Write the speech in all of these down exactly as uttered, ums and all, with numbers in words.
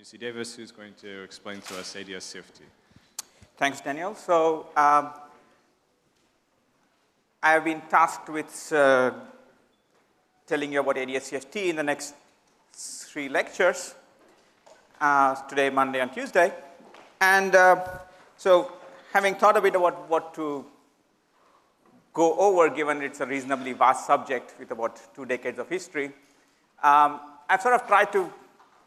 C Davis, who's going to explain to us A D S C F T. Thanks, Daniel. So um, I have been tasked with uh, telling you about A D S C F T in the next three lectures, uh, today, Monday, and Tuesday. And uh, so having thought a bit about what to go over, given it's a reasonably vast subject with about two decades of history, um, I've sort of tried to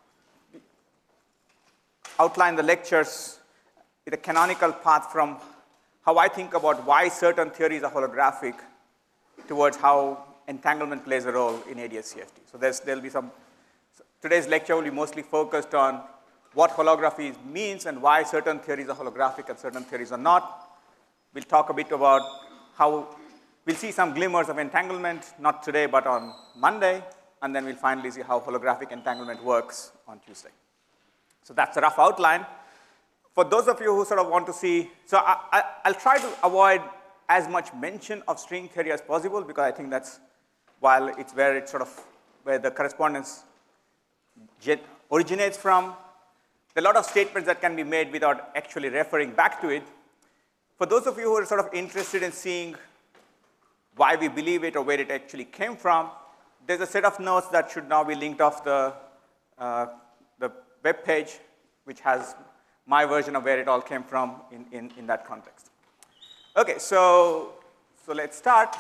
outline the lectures with a canonical path from how I think about why certain theories are holographic towards how entanglement plays a role in A D S C F T. So there's, there'll be some, so today's lecture will be mostly focused on what holography means and why certain theories are holographic and certain theories are not. We'll talk a bit about how, we'll see some glimmers of entanglement, not today, but on Monday, and then we'll finally see how holographic entanglement works on Tuesday. So that's a rough outline. For those of you who sort of want to see, so I, I, I'll try to avoid as much mention of string theory as possible, because I think that's, while it's where it's sort of, where the correspondence originates from, there are a lot of statements that can be made without actually referring back to it. For those of you who are sort of interested in seeing why we believe it or where it actually came from, there's a set of notes that should now be linked off the, uh, the web page, which has my version of where it all came from in, in, in that context. Okay, so, so let's start.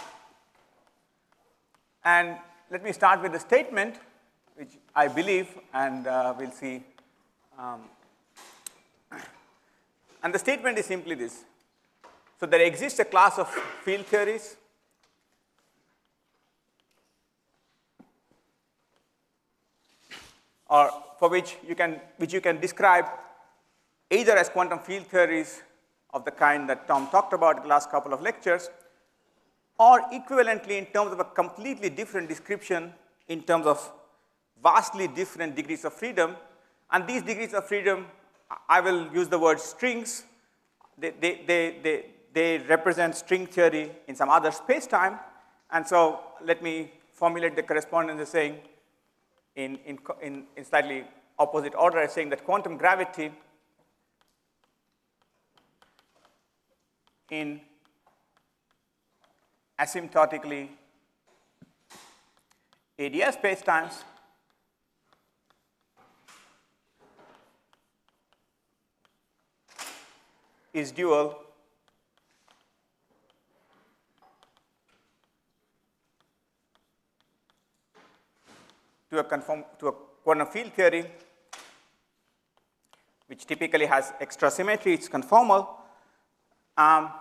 And let me start with the statement, which I believe, and uh, we'll see. Um, and the statement is simply this. So there exists a class of field theories or for which you can, which you can describe either as quantum field theories of the kind that Tom talked about in the last couple of lectures, or equivalently in terms of a completely different description in terms of vastly different degrees of freedom. And these degrees of freedom, I will use the word strings. They, they, they, they, they represent string theory in some other space-time. And so let me formulate the correspondence as saying, in, in, in, in slightly opposite order, as saying that quantum gravity in asymptotically A D S spacetimes is dual to a conform to a quantum field theory, which typically has extra symmetry. It's conformal. Um,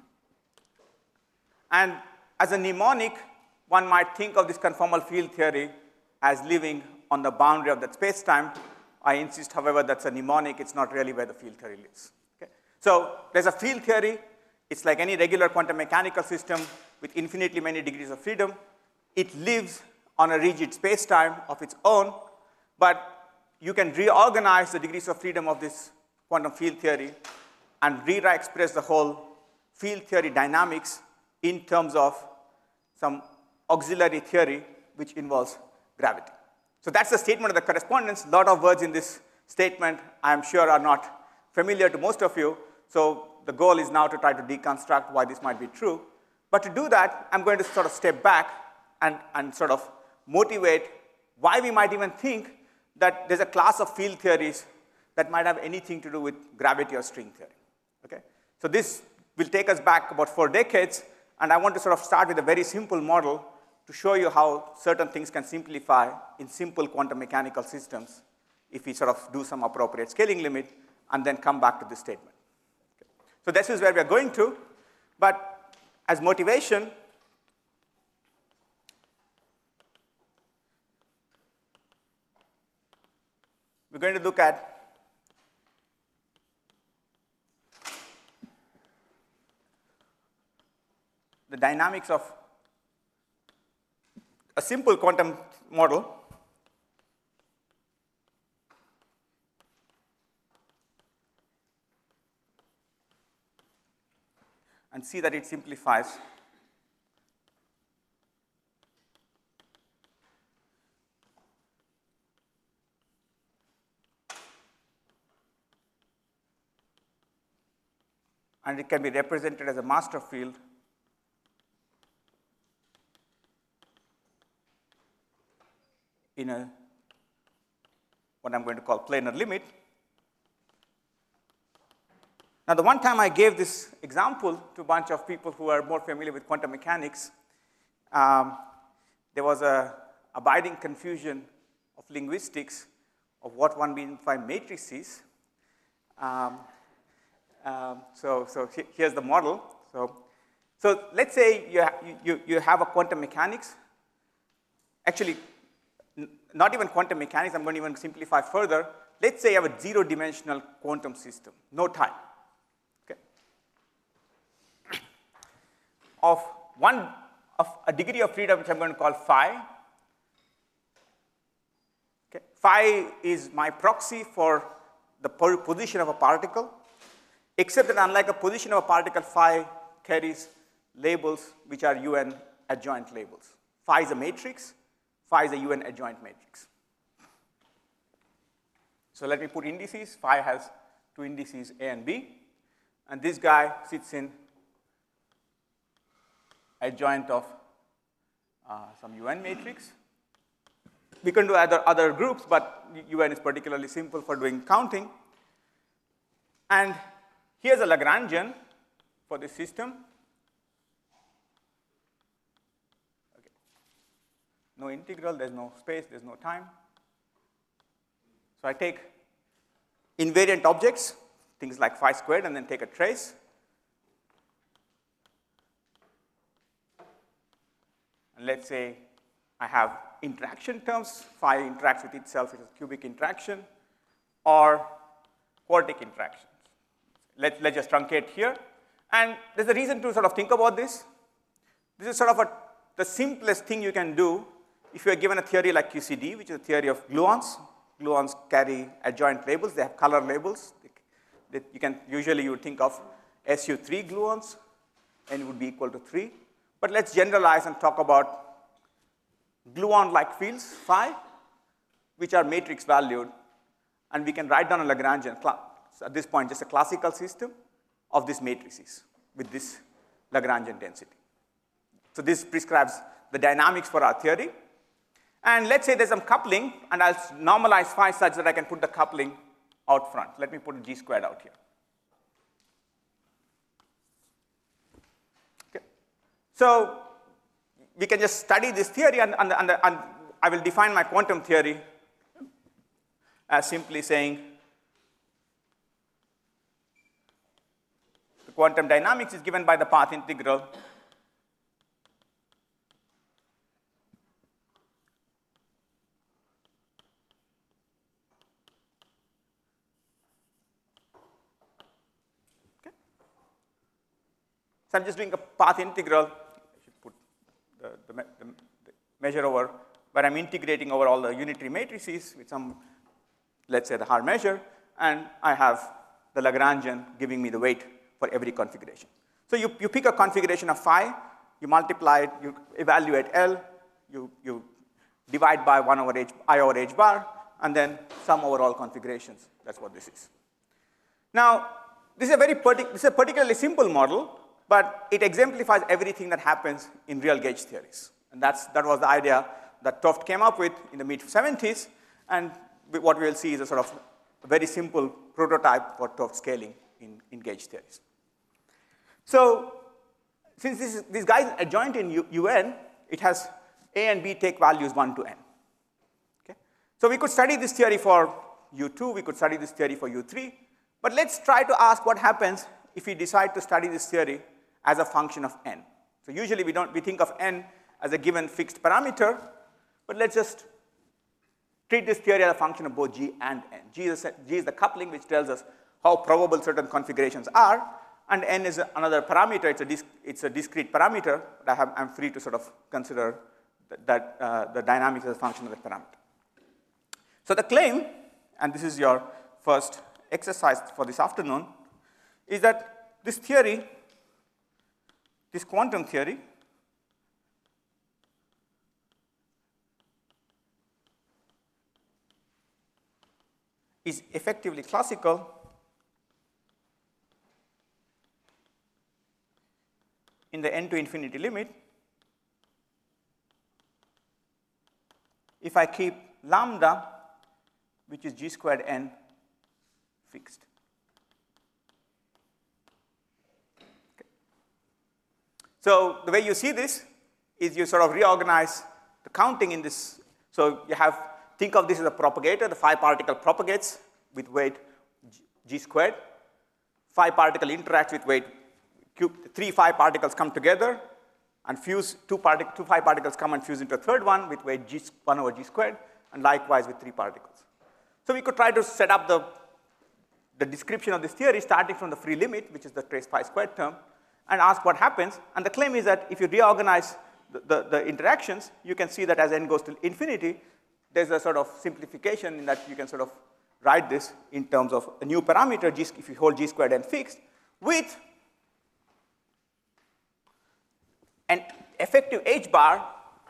and as a mnemonic, one might think of this conformal field theory as living on the boundary of that space-time. I insist, however, that's a mnemonic. It's not really where the field theory lives. Okay? So there's a field theory. It's like any regular quantum mechanical system with infinitely many degrees of freedom. It lives on a rigid space-time of its own, but you can reorganize the degrees of freedom of this quantum field theory and re-express the whole field theory dynamics in terms of some auxiliary theory which involves gravity. So that's the statement of the correspondence. A lot of words in this statement I am sure are not familiar to most of you. So the goal is now to try to deconstruct why this might be true. But to do that, I'm going to sort of step back and, and sort of motivate why we might even think that there's a class of field theories that might have anything to do with gravity or string theory. Okay? So this will take us back about four decades, and I want to sort of start with a very simple model to show you how certain things can simplify in simple quantum mechanical systems if we sort of do some appropriate scaling limit and then come back to this statement. Okay. So this is where we are going to, but as motivation, we're going to look at the dynamics of a simple quantum model and see that it simplifies and it can be represented as a master field in a what I'm going to call planar limit. Now, the one time I gave this example to a bunch of people who are more familiar with quantum mechanics, um, there was a abiding confusion of linguistics of what one means by matrices. Um, um, so, so he, here's the model. So, so let's say you, ha you, you have a quantum mechanics. Actually, n not even quantum mechanics. I'm going to even simplify further. Let's say you have a zero-dimensional quantum system, no time. Of one of a degree of freedom, which I'm going to call phi. Okay. Phi is my proxy for the position of a particle, except that unlike a position of a particle, phi carries labels which are U N adjoint labels. Phi is a matrix, phi is a U N adjoint matrix. So let me put indices. Phi has two indices, A and B, and this guy sits in adjoint of uh, some U N matrix. We can do other, other groups, but U N is particularly simple for doing counting. And here's a Lagrangian for this system. Okay. No integral, there's no space, there's no time. So I take invariant objects, things like phi squared, and then take a trace. Let's say I have interaction terms, phi interacts with itself, it is a cubic interaction, or quartic interactions. Let, let's just truncate here. And there's a reason to sort of think about this. This is sort of a, the simplest thing you can do if you are given a theory like Q C D, which is a theory of gluons. Gluons carry adjoint labels, they have color labels. They, they, you can, usually you would think of S U three gluons, and it would be equal to three. But let's generalize and talk about gluon-like fields, phi, which are matrix valued. And we can write down a Lagrangian, so at this point, just a classical system of these matrices with this Lagrangian density. So this prescribes the dynamics for our theory. And let's say there's some coupling, and I'll normalize phi such that I can put the coupling out front. Let me put G squared out here. So we can just study this theory, and, and, and, and I will define my quantum theory as simply saying the quantum dynamics is given by the path integral okay. So I'm just doing a path integral. The, the, the, the measure over, where I'm integrating over all the unitary matrices with some, let's say, the Haar measure, and I have the Lagrangian giving me the weight for every configuration. So you, you pick a configuration of phi, you multiply it, you evaluate L, you, you divide by one over h, I over h bar, and then sum over all configurations. That's what this is. Now, this is a very partic this is a particularly simple model, but it exemplifies everything that happens in real gauge theories. And that's, that was the idea that 't Hooft came up with in the mid seventies, and what we will see is a sort of very simple prototype for 't Hooft scaling in, in gauge theories. So since this, is, this guy is adjoint in U, UN, it has A and B take values one to n. Okay? So we could study this theory for U two, we could study this theory for U three, but let's try to ask what happens if we decide to study this theory as a function of n. So usually we don't we think of n as a given fixed parameter, but let's just treat this theory as a function of both g and n. G is, a, G is the coupling which tells us how probable certain configurations are, and n is another parameter. It's a, disc, it's a discrete parameter, but I have, I'm free to sort of consider that, that uh, the dynamics as a function of that parameter. So the claim, and this is your first exercise for this afternoon, is that this theory, this quantum theory, is effectively classical in the n to infinity limit, if I keep lambda, which is g squared n, fixed. Okay. So the way you see this is you sort of reorganize the counting in this. So you have, think of this as a propagator. The phi particle propagates with weight g, g squared. Phi particle interacts with weight q. Three phi particles come together and fuse. Two, partic two phi particles come and fuse into a third one with weight g, one over g squared, and likewise with three particles. So we could try to set up the, the description of this theory starting from the free limit, which is the trace phi squared term, and ask what happens. And the claim is that if you reorganize the, the, the interactions, you can see that as n goes to infinity, there's a sort of simplification in that you can sort of write this in terms of a new parameter, g, if you hold g squared n fixed, with an effective h bar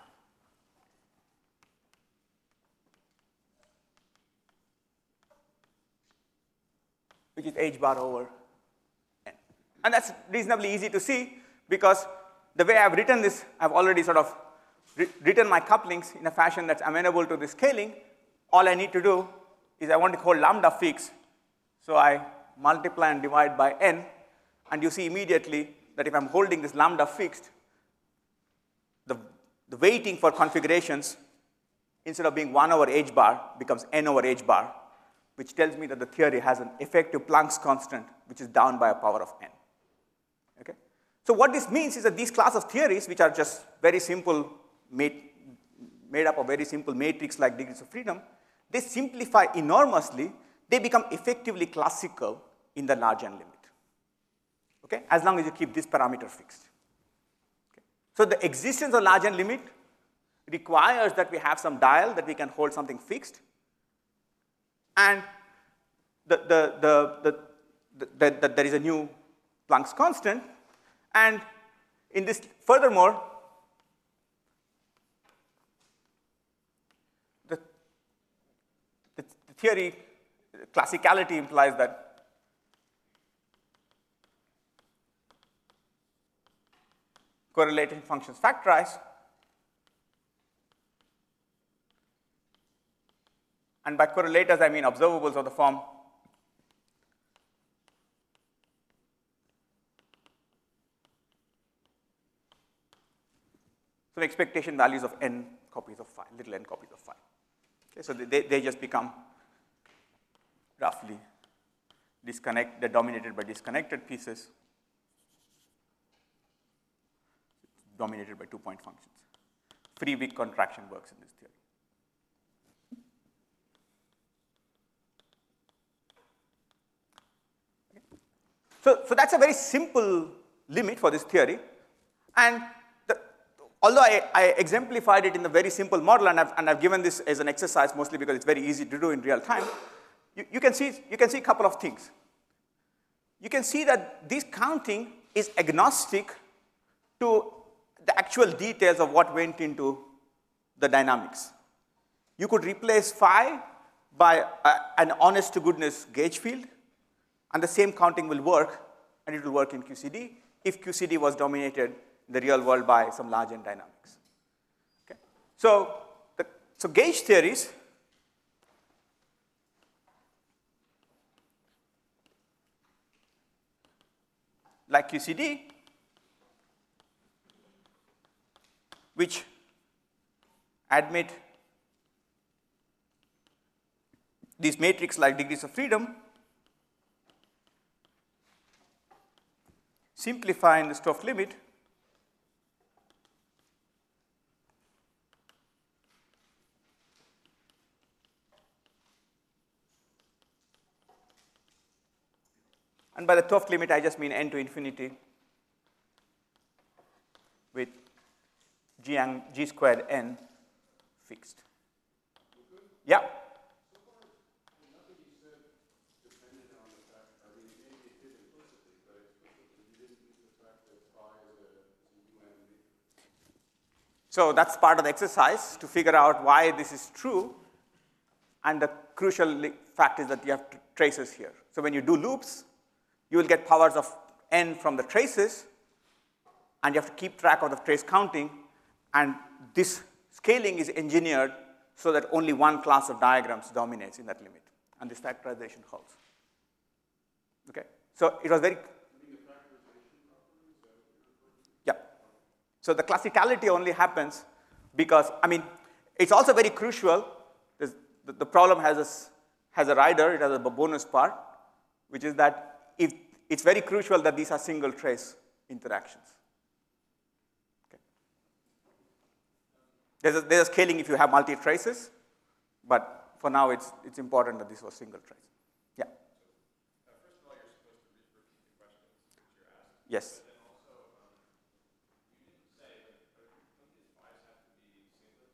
which is h bar over n. And that's reasonably easy to see because the way I've written this, I've already sort of written my couplings in a fashion that's amenable to this scaling. All I need to do is I want to hold lambda fixed. So I multiply and divide by n, and you see immediately that if I'm holding this lambda fixed, the, the weighting for configurations, instead of being one over h bar, becomes n over h bar, which tells me that the theory has an effective Planck's constant, which is down by a power of n. Okay? So what this means is that these class of theories, which are just very simple, made, made up of very simple matrix like degrees of freedom, they simplify enormously. They become effectively classical in the large n limit, okay? As long as you keep this parameter fixed. Okay? So the existence of large n limit requires that we have some dial that we can hold something fixed, and the, the, the, the, the, the, the, there is a new Planck's constant, and in this, furthermore, the, the, the theory, classicality implies that correlating functions factorize, and by correlators I mean observables of the form so expectation values of n copies of phi, little n copies of phi. Okay, so they, they just become roughly disconnect, they're dominated by disconnected pieces, dominated by two-point functions. Free weak contraction works in this theory. Okay. So, so that's a very simple limit for this theory, and the, although I, I exemplified it in the very simple model, and I've, and I've given this as an exercise mostly because it's very easy to do in real time, you, you can see you can see a couple of things. You can see that this counting is agnostic to the actual details of what went into the dynamics. You could replace phi by a, an honest to goodness gauge field, and the same counting will work, and it will work in Q C D if Q C D was dominated in the real world by some large n dynamics. Okay? So, the, so gauge theories like Q C D, which admit these matrix like degrees of freedom, simplify in the Stoff limit and by the Toft limit I just mean n to infinity with G, G squared n fixed. Yeah? So that's part of the exercise to figure out why this is true, and the crucial fact is that you have traces here. So when you do loops, you will get powers of n from the traces, and you have to keep track of the trace counting, and this scaling is engineered so that only one class of diagrams dominates in that limit, and this factorization holds. Okay, so it was very. Yeah. So the classicality only happens because, I mean, it's also very crucial. The, the problem has a, has a rider, it has a bonus part, which is that if it's very crucial that these are single trace interactions. Okay. There's a, there's a scaling if you have multi traces, but for now it's, it's important that this was single trace. Yeah. Uh, first of all, you're supposed to repeat the questions that you're asked. Yes. And also, um, you didn't say, but don't these fives have to be singlets?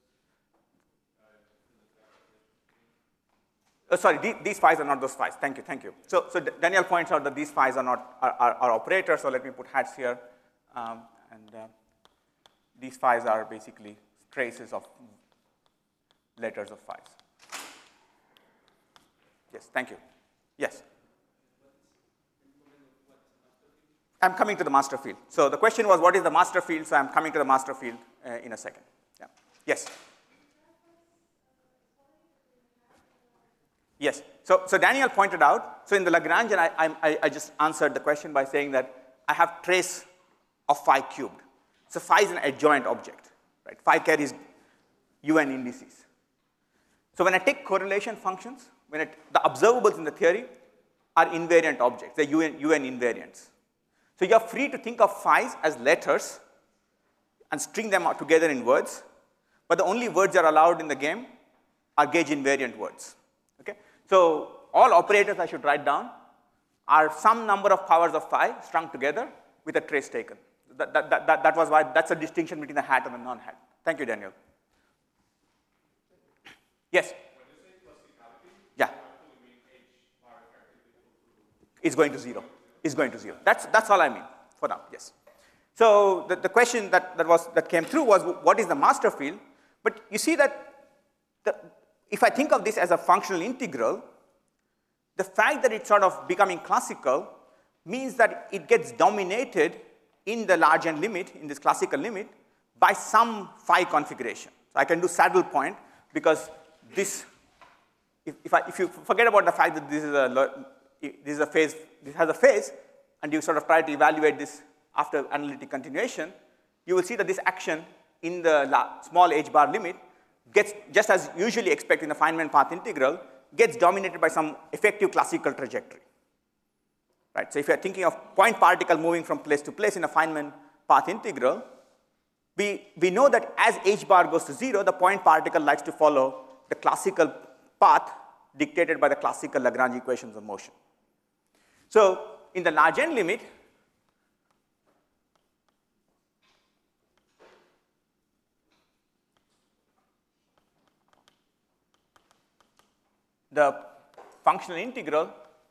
Uh, Uh, sorry, the, these phi's are not those phi's. Thank you, thank you. So, so Daniel points out that these phi's are not are, are, are operators. So let me put hats here, um, and uh, these phi's are basically traces of letters of phi's. Yes, thank you. Yes. I'm coming to the master field. So the question was, what is the master field? So I'm coming to the master field uh, in a second. Yeah. Yes. Yes. So, so Daniel pointed out, so in the Lagrangian, I, I, I just answered the question by saying that I have trace of phi cubed. So phi is an adjoint object, right? Phi carries U N indices. So when I take correlation functions, when it, the observables in the theory are invariant objects, they're U N, U N invariants. So you're free to think of phi's as letters and string them out together in words, but the only words that are allowed in the game are gauge invariant words. Okay? So all operators I should write down are some number of powers of phi strung together with a trace taken. That, that, that, that, that was why that's a distinction between the hat and the non-hat. Thank you, Daniel. Yes? When you say classicality, yeah. you mean H bar It's going to zero. It's going to zero. That's, that's all I mean for now, yes. So the, the question that, that, was, that came through was, what is the master field? But you see that the, if I think of this as a functional integral, the fact that it's sort of becoming classical means that it gets dominated in the large N limit, in this classical limit, by some phi configuration. So I can do saddle point because this, if, if, I, if you forget about the fact that this is a, this is a phase, this has a phase, and you sort of try to evaluate this after analytic continuation, you will see that this action in the small h bar limit gets, just as usually expected in the Feynman path integral, gets dominated by some effective classical trajectory. Right? So if you're thinking of point particle moving from place to place in a Feynman path integral, we, we know that as h bar goes to zero, the point particle likes to follow the classical path dictated by the classical Lagrange equations of motion. So in the large N limit, the functional integral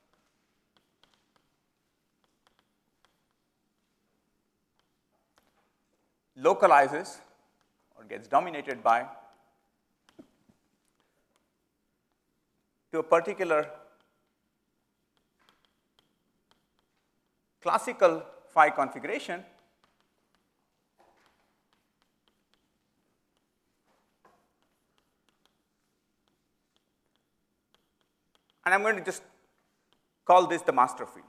localizes or gets dominated by to a particular classical phi configuration and I'm going to just call this the master field.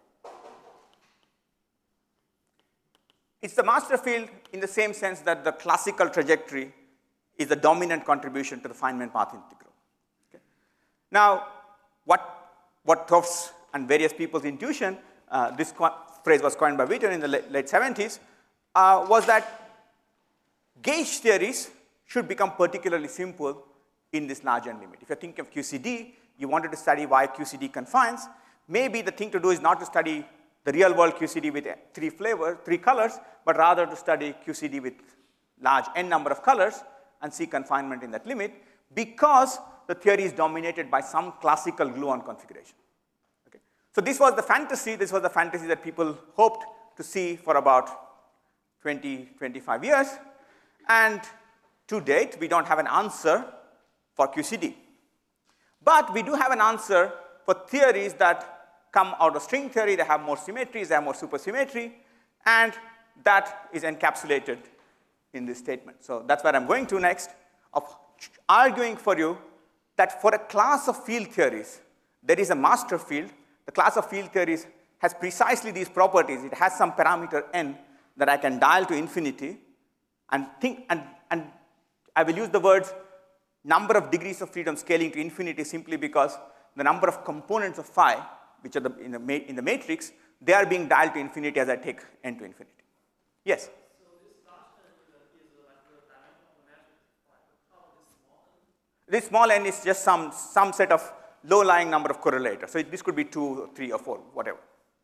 It's the master field in the same sense that the classical trajectory is the dominant contribution to the Feynman path integral. Okay. Now, what, what Tofts and various people's intuition, uh, this phrase was coined by Witten in the late, late seventies, uh, was that gauge theories should become particularly simple in this large N limit. If you're thinking of Q C D, you wanted to study why Q C D confines, maybe the thing to do is not to study the real world Q C D with three flavors, three colors, but rather to study Q C D with large N number of colors and see confinement in that limit because the theory is dominated by some classical gluon configuration. Okay. So this was the fantasy, this was the fantasy that people hoped to see for about twenty, twenty-five years. And to date, we don't have an answer for Q C D. But we do have an answer for theories that come out of string theory. They have more symmetries, they have more supersymmetry. And that is encapsulated in this statement. So that's where I'm going to next, of arguing for you that for a class of field theories, there is a master field. The class of field theories has precisely these properties. It has some parameter n that I can dial to infinity, and think, and, and I will use the words number of degrees of freedom scaling to infinity simply because the number of components of phi, which are the, in, the ma in the matrix, they are being dialed to infinity as I take n to infinity. Yes? So this large n is like the dimension of the matrix, like how this small n? This small n is just some, some set of low-lying number of correlators. So this could be two, or three, or four, whatever.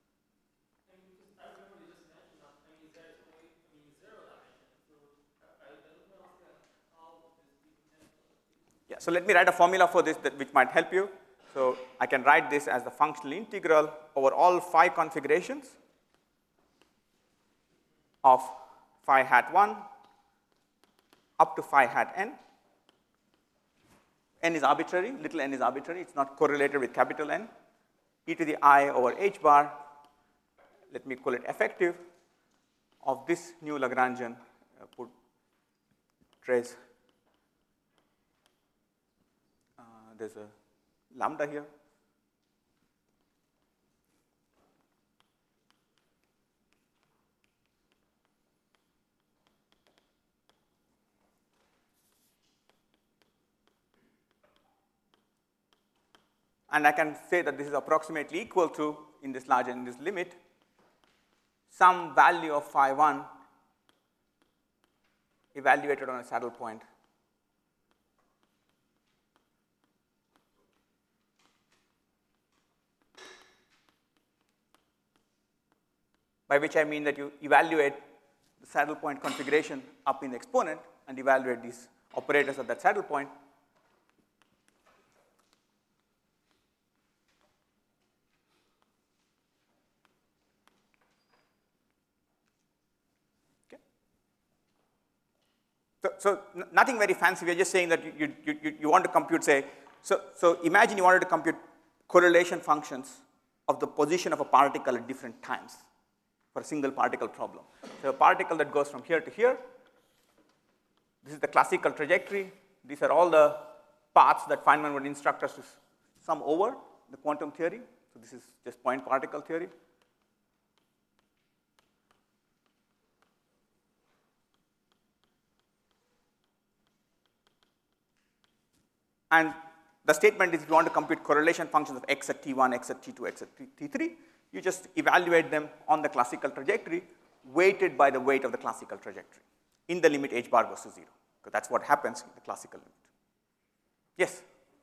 Yeah, so let me write a formula for this that which might help you. So I can write this as the functional integral over all phi configurations of phi hat one up to phi hat n. N is arbitrary, little n is arbitrary, it's not correlated with capital N. E to the I over h bar, let me call it effective, of this new Lagrangian, uh, put trace, uh, there's a lambda here. And I can say that this is approximately equal to, in this large in this limit, some value of phi one evaluated on a saddle point by which I mean that you evaluate the saddle point configuration up in the exponent and evaluate these operators at that saddle point. So, so nothing very fancy. We are just saying that you, you, you, you want to compute, say, so, so imagine you wanted to compute correlation functions of the position of a particle at different times for a single particle problem. So a particle that goes from here to here, this is the classical trajectory. These are all the paths that Feynman would instruct us to sum over the quantum theory. So this is just point particle theory. And the statement is if you want to compute correlation functions of x at t one, x at t two, x at t three, you just evaluate them on the classical trajectory, weighted by the weight of the classical trajectory in the limit h bar goes to zero, because that's what happens in the classical limit. Yes?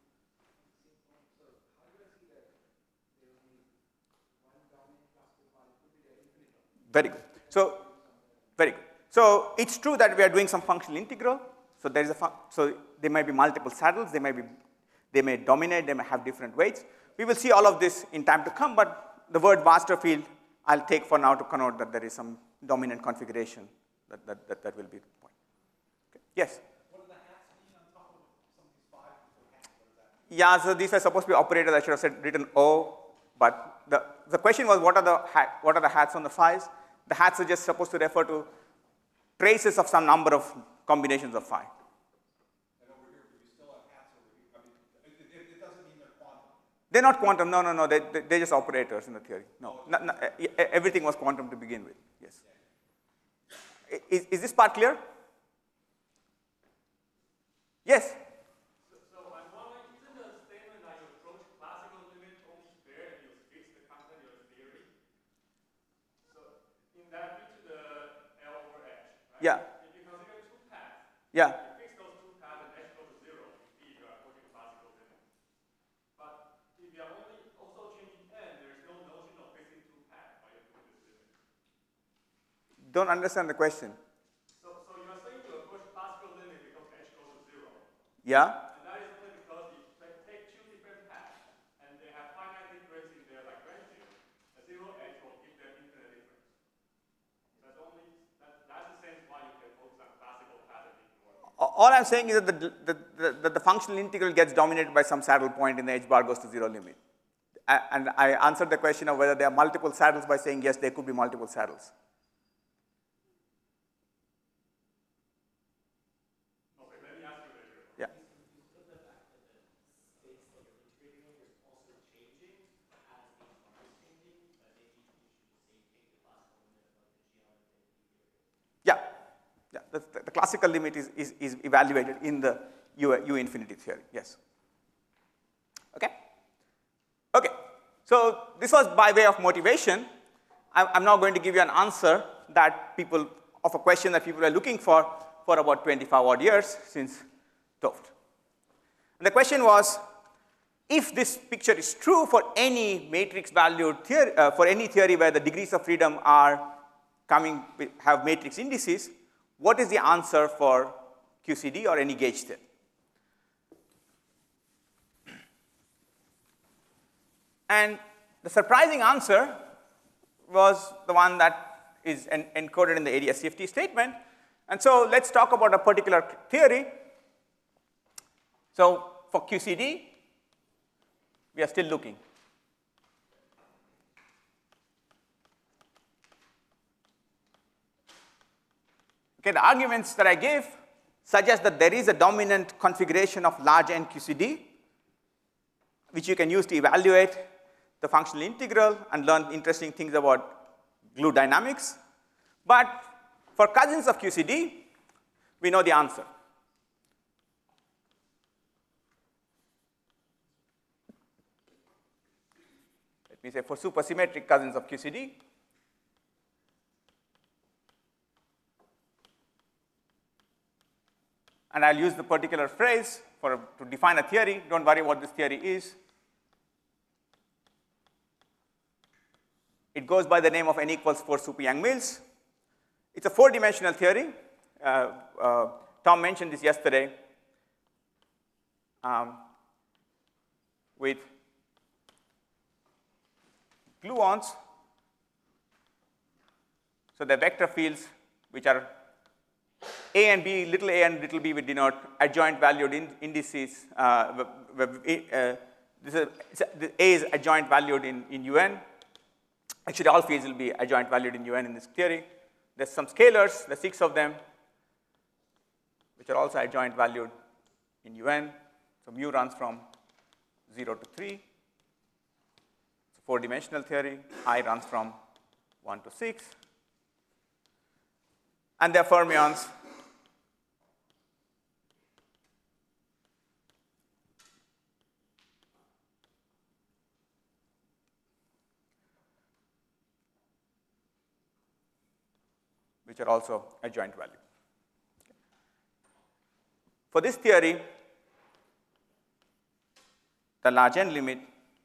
Very good. So, very good. So it's true that we are doing some functional integral. So there is a so there may be multiple saddles. They may be they may dominate. They may have different weights. We will see all of this in time to come. But the word master field I'll take for now to connote that there is some dominant configuration that that that, that will be the point. Okay. Yes. What are the hats being on top of some of these five hats? What is that? Yeah. So these are supposed to be operators. I should have said written O. But the the question was what are the hat, what are the hats on the phi's? The hats are just supposed to refer to traces of some number of combinations of phi. And over here, but you still have hats over here. I mean, it, it, it doesn't mean they're quantum. They're not quantum. No, no, no. They, they, they're just operators in the theory. No, no, no, everything was quantum to begin with. Yes. Is, is this part clear? Yes. So, so I'm wondering, isn't the statement that you approach classical limit only there and you fix the content of your theory? So in that be to the L over H, right? Yeah. If you consider two paths, Yeah. you fix those two paths and H goes to zero, if you are approaching classical limit. But if you are only also changing N, there's no notion of fixing two paths by applying this limit. Don't understand the question. So, so you are saying to approach classical limit because H goes to zero. Yeah. And that is only because you take take two different paths and they have finite difference in their Lagrangian. A zero H will give them infinite difference. That's only that, that's the sense why you can focus on classical path and ignore. All I'm saying is that the, the, the, the, the functional integral gets dominated by some saddle point in the h bar goes to zero limit. And I answered the question of whether there are multiple saddles by saying yes, there could be multiple saddles. the, the classical limit is, is, is evaluated in the U, U infinity theory, yes. Okay? Okay, so this was by way of motivation. I'm, I'm now going to give you an answer that people, of a question that people are looking for for about twenty-five odd years since 't Hooft. And the question was, if this picture is true for any matrix valued theory, uh, for any theory where the degrees of freedom are coming, with, have matrix indices, what is the answer for Q C D or any gauge theory? And the surprising answer was the one that is en encoded in the A D S C F T statement. And so let's talk about a particular theory. So for Q C D, we are still looking. Okay, the arguments that I gave suggest that there is a dominant configuration of large N Q C D, which you can use to evaluate the functional integral and learn interesting things about glue dynamics. But for cousins of Q C D, we know the answer. Let me say for supersymmetric cousins of Q C D, and I'll use the particular phrase for, to define a theory. Don't worry what this theory is. It goes by the name of N equals four super Yang-Mills. It's a four-dimensional theory. Uh, uh, Tom mentioned this yesterday um, with gluons. So the vector fields which are A and B, little a and little b would denote adjoint valued in, indices. Uh, uh, this is, a, A is adjoint valued in, in U N. Actually, all fields will be adjoint valued in U N in this theory. There's some scalars, there's six of them, which are also adjoint valued in U N. So mu runs from zero to three. It's a four-dimensional theory. I runs from one to six. And they're fermions. Which are also adjoint valued. For this theory, the large N limit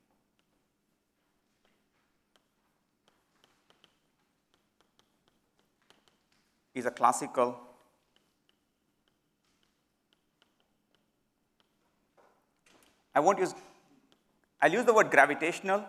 is a classical I won't use, I'll use the word gravitational.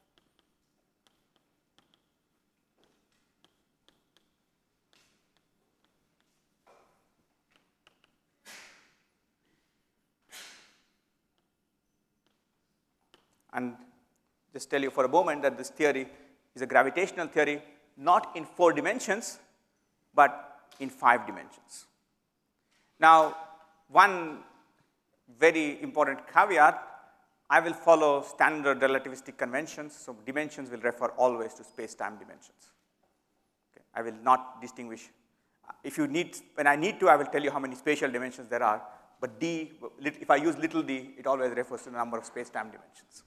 And just tell you for a moment that this theory is a gravitational theory, not in four dimensions, but in five dimensions. Now, one very important caveat, I will follow standard relativistic conventions, so dimensions will refer always to space-time dimensions. Okay. I will not distinguish. If you need, when I need to, I will tell you how many spatial dimensions there are, but d, if I use little d, it always refers to the number of space-time dimensions.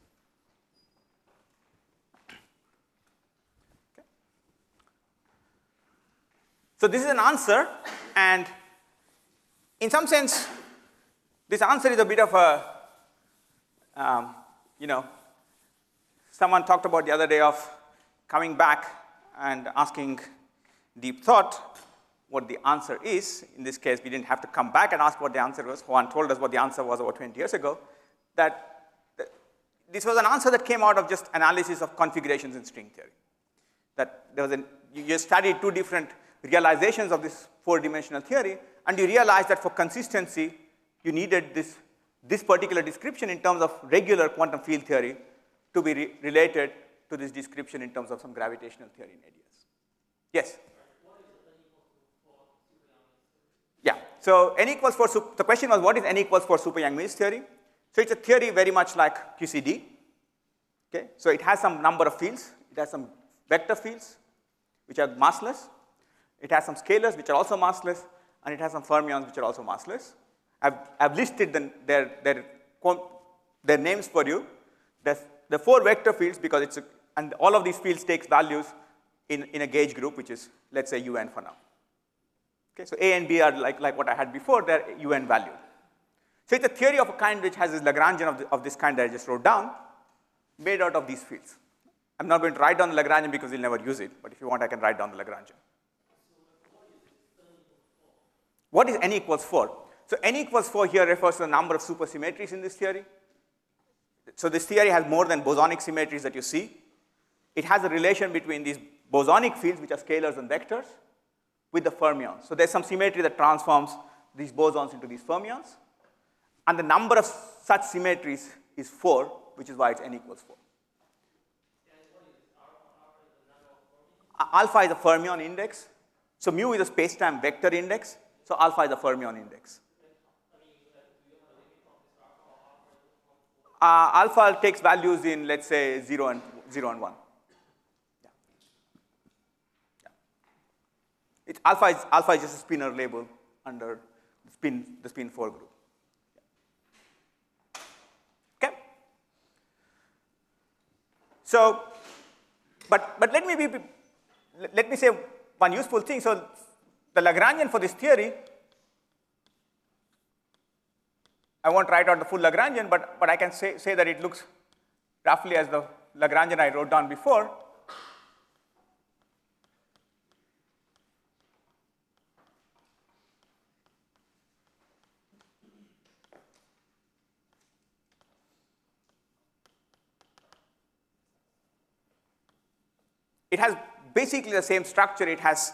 So this is an answer, and in some sense, this answer is a bit of a, um, you know, someone talked about the other day of coming back and asking deep thought what the answer is. In this case, we didn't have to come back and ask what the answer was. Juan told us what the answer was about twenty years ago, that this was an answer that came out of just analysis of configurations in string theory. That there was an, you just studied two different realizations of this four-dimensional theory, and you realized that for consistency, you needed this, this particular description in terms of regular quantum field theory to be re related to this description in terms of some gravitational theory in A D S. Yes? What is N equals for super Yang-Mills theory? Yeah. So N equals for, the question was what is N equals for super Yang-Mills theory? So it's a theory very much like Q C D. Okay? So it has some number of fields. It has some vector fields, which are massless. It has some scalars, which are also massless, and it has some fermions which are also massless. I've, I've listed the, their, their, their names for you. There's the four vector fields because it's a, and all of these fields takes values in, in a gauge group, which is, let's say, U n for now. Okay, so A and B are like, like what I had before, they're U n valued. So it's a theory of a kind which has this Lagrangian of, the, of this kind that I just wrote down, made out of these fields. I'm not going to write down the Lagrangian because we'll never use it, but if you want, I can write down the Lagrangian. What is n equals four? So n equals four here refers to the number of supersymmetries in this theory. So this theory has more than bosonic symmetries that you see. It has a relation between these bosonic fields, which are scalars and vectors, with the fermions. So there's some symmetry that transforms these bosons into these fermions. And the number of such symmetries is four, which is why it's n equals four. Alpha is a fermion index. So mu is a space-time vector index. So alpha is a fermion index. Uh, alpha takes values in, let's say, zero and, zero and one. Yeah. Yeah. It, alpha, is, alpha is just a spinor label under the spin, the spin four group. Yeah. Okay? So, but, but let me be, let me say one useful thing. So the Lagrangian for this theory, I won't write out the full Lagrangian, but, but I can say, say that it looks roughly as the Lagrangian I wrote down before. It has basically the same structure. It has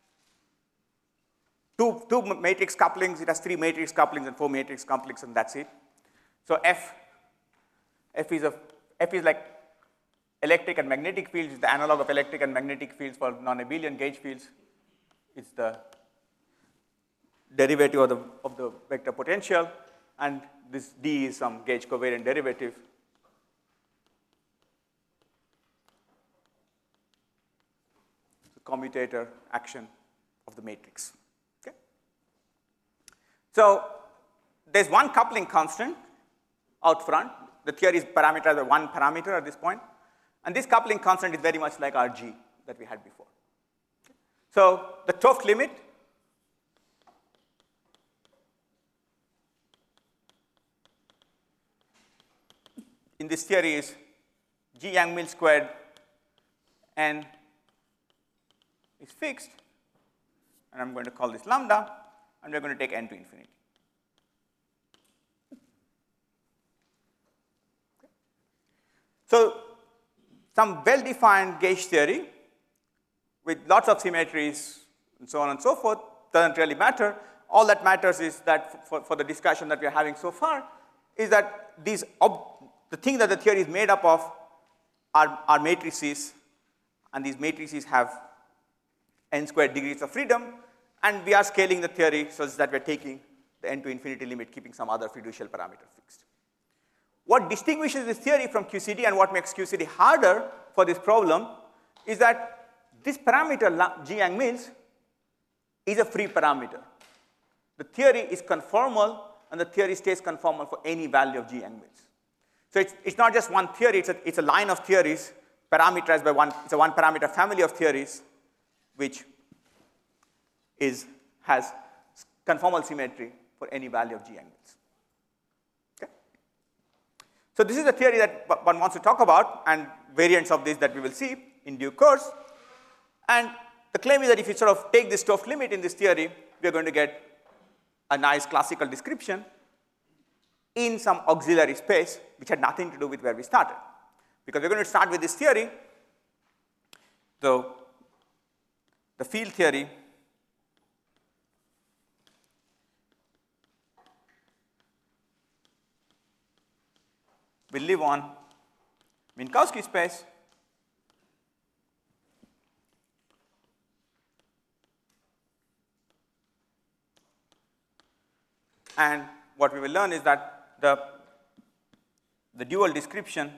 two, two matrix couplings. It has three matrix couplings and four matrix couplings, and that's it. So F, F is a F is like electric and magnetic fields. It's the analog of electric and magnetic fields for non-abelian gauge fields. It's the derivative of the of the vector potential, and this D is some gauge covariant derivative. Commutator action of the matrix. Okay? So there's one coupling constant out front. The theory is parameterized by one parameter at this point. And this coupling constant is very much like our G that we had before. Okay? So the 't Hooft limit in this theory is G Yang-Mills squared and is fixed, and I'm going to call this lambda, and we're going to take n to infinity. Okay. So some well-defined gauge theory with lots of symmetries and so on and so forth doesn't really matter. All that matters is that for, for the discussion that we're having so far is that these the thing that the theory is made up of are, are matrices, and these matrices have n squared degrees of freedom, and we are scaling the theory such that we're taking the n to infinity limit, keeping some other fiducial parameter fixed. What distinguishes this theory from Q C D and what makes Q C D harder for this problem is that this parameter, G Yang-Mills, is a free parameter. The theory is conformal, and the theory stays conformal for any value of G Yang-Mills. So it's, it's not just one theory, it's a, it's a line of theories parameterized by one, it's a one parameter family of theories which is, has conformal symmetry for any value of G Yang-Mills. Okay? So this is a theory that one wants to talk about, and variants of this that we will see in due course. And the claim is that if you sort of take this 't Hooft limit in this theory, we are going to get a nice classical description in some auxiliary space which had nothing to do with where we started. Because we're going to start with this theory, so the field theory will live on Minkowski space, and what we will learn is that the, the dual description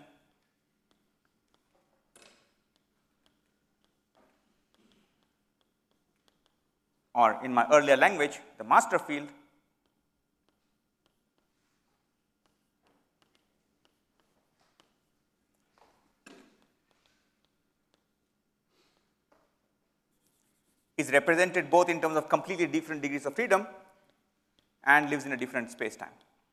or in my earlier language, the master field, is represented both in terms of completely different degrees of freedom and lives in a different space-time.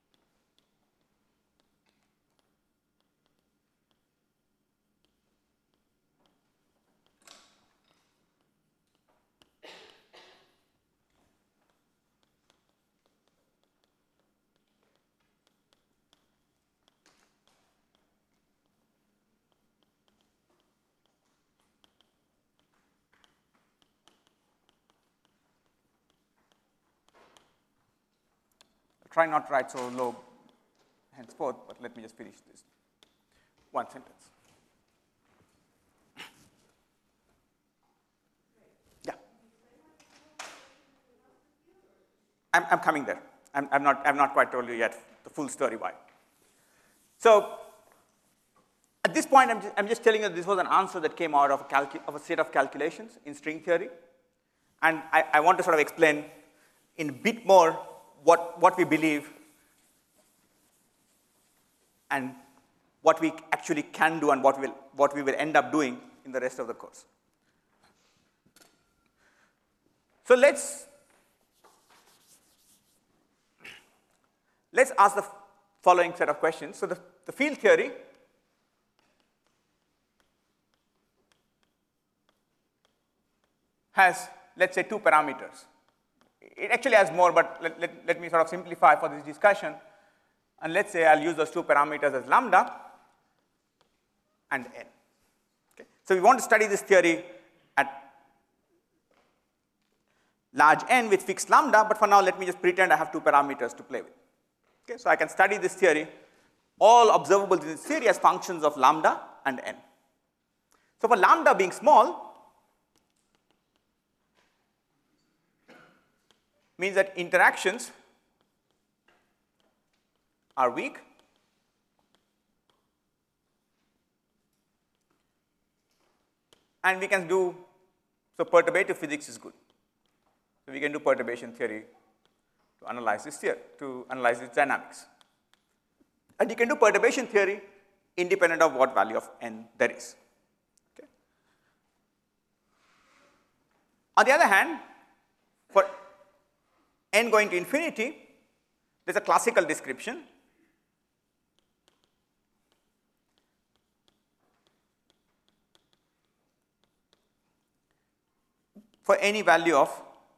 Try not to write so low henceforth, but let me just finish this one sentence. Yeah. I'm, I'm coming there. I'm, I'm not, I've not quite told you yet the full story why. So at this point, I'm just, I'm just telling you this was an answer that came out of a, calcu of a set of calculations in string theory. And I, I want to sort of explain in a bit more What, what we believe and what we actually can do and what, we'll, what we will end up doing in the rest of the course. So let's, let's ask the following set of questions. So the, the field theory has, let's say, two parameters. It actually has more, but let, let, let me sort of simplify for this discussion. And let's say I'll use those two parameters as lambda and n. Okay? So we want to study this theory at large n with fixed lambda, but for now let me just pretend I have two parameters to play with. Okay? So I can study this theory, all observables in this theory as functions of lambda and n. So for lambda being small, means that interactions are weak and we can do, so perturbative physics is good. So we can do perturbation theory to analyze this theory, to analyze its dynamics. And you can do perturbation theory independent of what value of n there is. Okay. On the other hand, for n going to infinity, there's a classical description. For any value of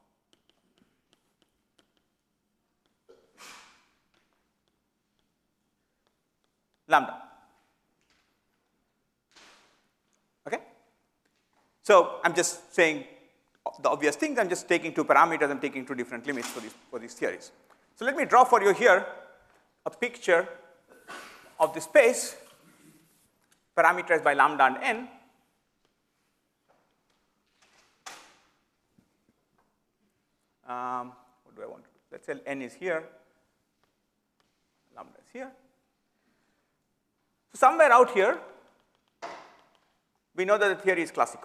lambda. Okay? So I'm just saying the obvious things, I'm just taking two parameters, I'm taking two different limits for these, for these theories. So let me draw for you here a picture of the space parameterized by lambda and n. Um, what do I want to do? Let's say n is here, lambda is here. So somewhere out here, we know that the theory is classical.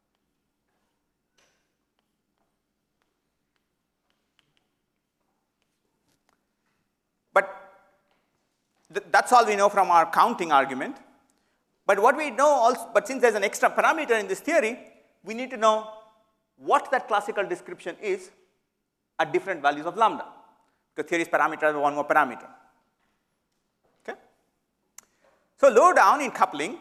But th that's all we know from our counting argument. But what we know also, but since there's an extra parameter in this theory, we need to know what that classical description is at different values of lambda. Because theory is parameterized by one more parameter. Okay? So low down in coupling,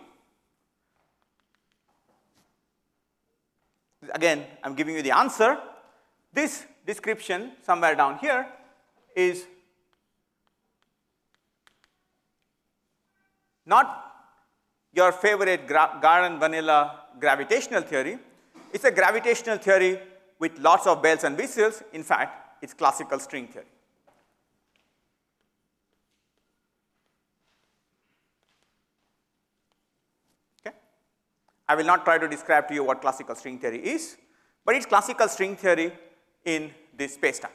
again, I'm giving you the answer. This description somewhere down here is not your favorite garden vanilla gravitational theory. It's a gravitational theory with lots of bells and whistles. In fact, it's classical string theory. Okay? I will not try to describe to you what classical string theory is, but it's classical string theory in this spacetime.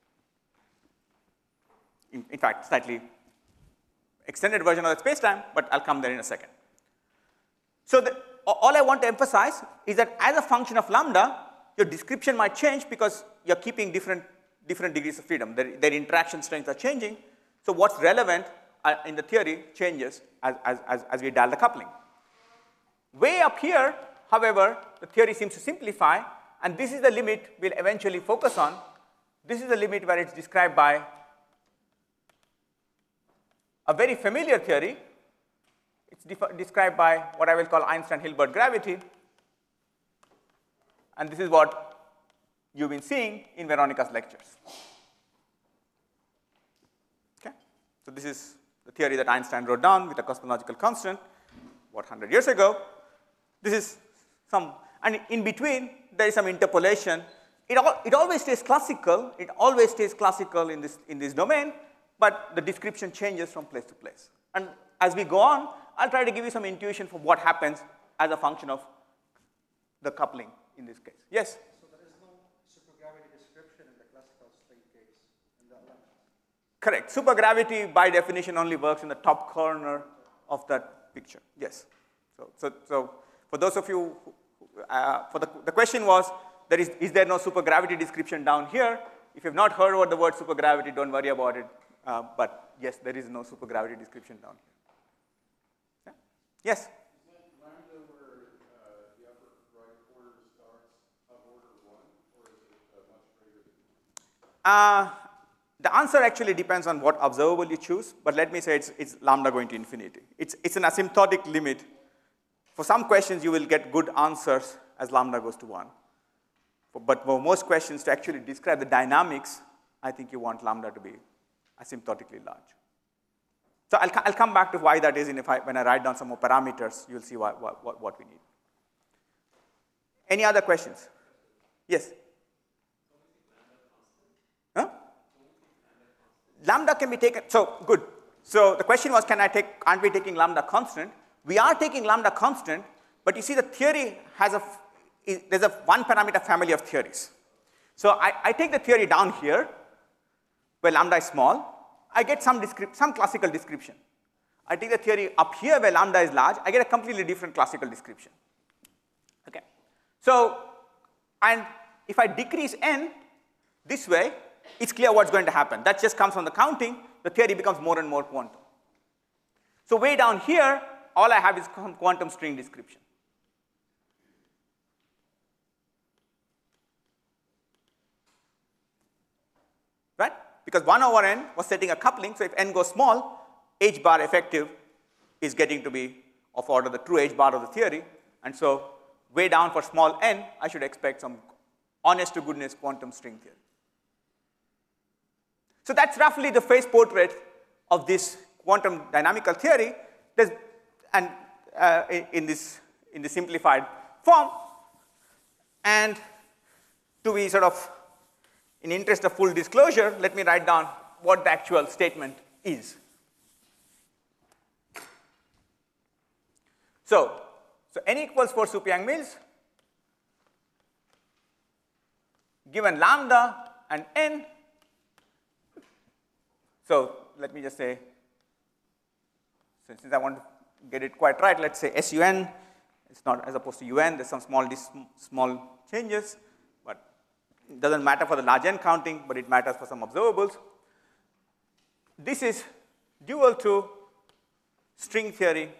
In, in fact, slightly extended version of the spacetime, but I'll come there in a second. So the, all I want to emphasize is that as a function of lambda, your description might change because you're keeping different, different degrees of freedom. Their, their interaction strengths are changing. So what's relevant uh, in the theory changes as, as, as, as we dial the coupling. Way up here, however, the theory seems to simplify, and this is the limit we'll eventually focus on. This is the limit where it's described by a very familiar theory. It's described by what I will call Einstein-Hilbert gravity. And this is what you've been seeing in Veronica's lectures. Okay? So this is the theory that Einstein wrote down with a cosmological constant, what, one hundred years ago. This is some, and in between, there is some interpolation. It, all, it always stays classical. It always stays classical in this, in this domain, but the description changes from place to place. And as we go on, I'll try to give you some intuition for what happens as a function of the coupling in this case. Yes? So there is no supergravity description in the classical state case in that lemma? Correct. Supergravity, by definition, only works in the top corner of that picture. Yes. So, so, so for those of you, who, uh, for the, the question was, there is, is there no supergravity description down here? If you've not heard about the word supergravity, don't worry about it. Uh, but yes, there is no supergravity description down here. Yeah? Yes? Is that lambda where uh, the upper right order starts of order one, or is it uh, much greater than Uh, the answer actually depends on what observable you choose, but let me say it's, it's lambda going to infinity. It's, it's an asymptotic limit. For some questions, you will get good answers as lambda goes to one. For, but for most questions, to actually describe the dynamics, I think you want lambda to be asymptotically large. So I'll, I'll come back to why that is, and if I, when I write down some more parameters, you'll see what, what, what we need. Any other questions? Yes? Huh? Lambda can be taken, so good. So the question was, can I take, aren't we taking lambda constant? We are taking lambda constant, but you see the theory has a, there's a one parameter family of theories. So I, I take the theory down here, where lambda is small, I get some, some classical description. I take the theory up here where lambda is large, I get a completely different classical description. Okay. So, and if I decrease n this way, it's clear what's going to happen. That just comes from the counting. The theory becomes more and more quantum. So way down here, all I have is some quantum string description. Right? Because one over n was setting a coupling, so if n goes small, h bar effective is getting to be of order the true h bar of the theory. And so way down for small n, I should expect some honest to goodness quantum string theory. So that's roughly the phase portrait of this quantum dynamical theory. There's, and uh, in, this, in this simplified form. And to be sort of, in interest of full disclosure, let me write down what the actual statement is. So, so n equals four Super-Yang-Mills, given lambda and n. So let me just say, so since I want to get it quite right, let's say S U N, it's not as opposed to U N, there's some small, small changes, but it doesn't matter for the large n counting, but it matters for some observables. This is dual to string theory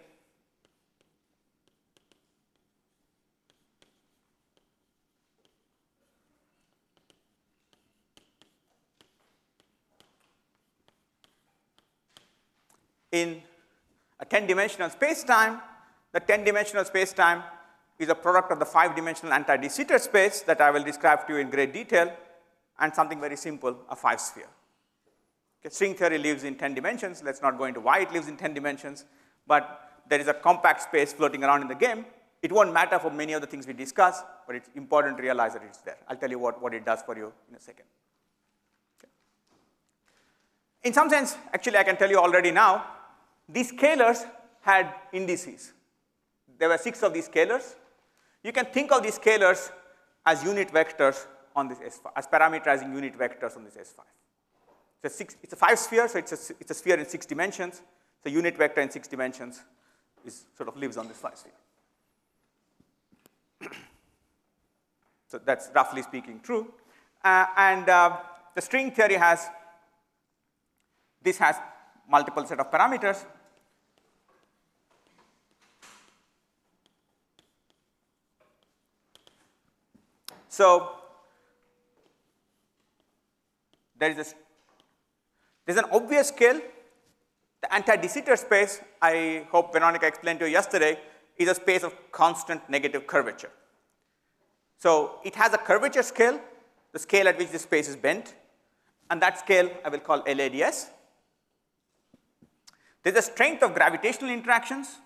in a ten-dimensional space-time. The ten-dimensional space-time is a product of the five-dimensional anti-de Sitter space that I will describe to you in great detail, and something very simple, a five-sphere. Okay, string theory lives in ten dimensions. Let's not go into why it lives in ten dimensions, but there is a compact space floating around in the game. It won't matter for many of the things we discuss, but it's important to realize that it's there. I'll tell you what, what it does for you in a second. Okay. In some sense, actually, I can tell you already now, these scalars had indices. There were six of these scalars. You can think of these scalars as unit vectors on this S five, as parameterizing unit vectors on this S five. It's a, six, it's a five sphere, so it's a, it's a sphere in six dimensions. So unit vector in six dimensions is, sort of lives on this five sphere. So that's roughly speaking true. Uh, and uh, the string theory has, this has multiple set of parameters. So there is a, there's an obvious scale. The anti-de Sitter space, I hope Veronica explained to you yesterday, is a space of constant negative curvature. So it has a curvature scale, the scale at which the space is bent, and that scale I will call L A D S. There's a strength of gravitational interactions.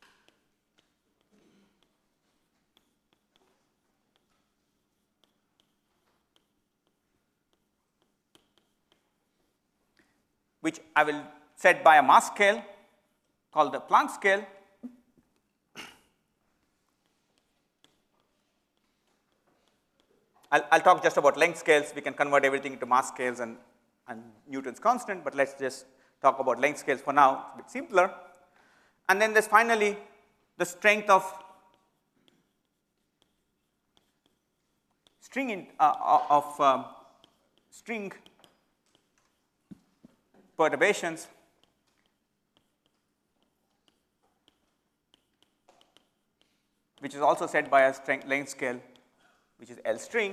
Which I will set by a mass scale called the Planck scale. I'll, I'll talk just about length scales. We can convert everything into mass scales and, and Newton's constant, but let's just talk about length scales for now. It's a bit simpler. And then there's finally the strength of string in, uh, of um, string perturbations which is also set by a strength length scale which is L string.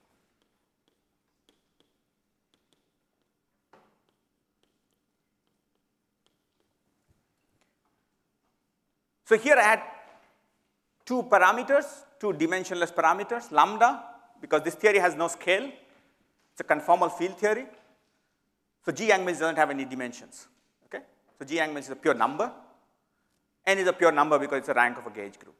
So here I had two parameters, two dimensionless parameters, lambda, because this theory has no scale. It's a conformal field theory. So G Yang-Mills doesn't have any dimensions. Okay? So G Yang-Mills is a pure number. N is a pure number because it's a rank of a gauge group.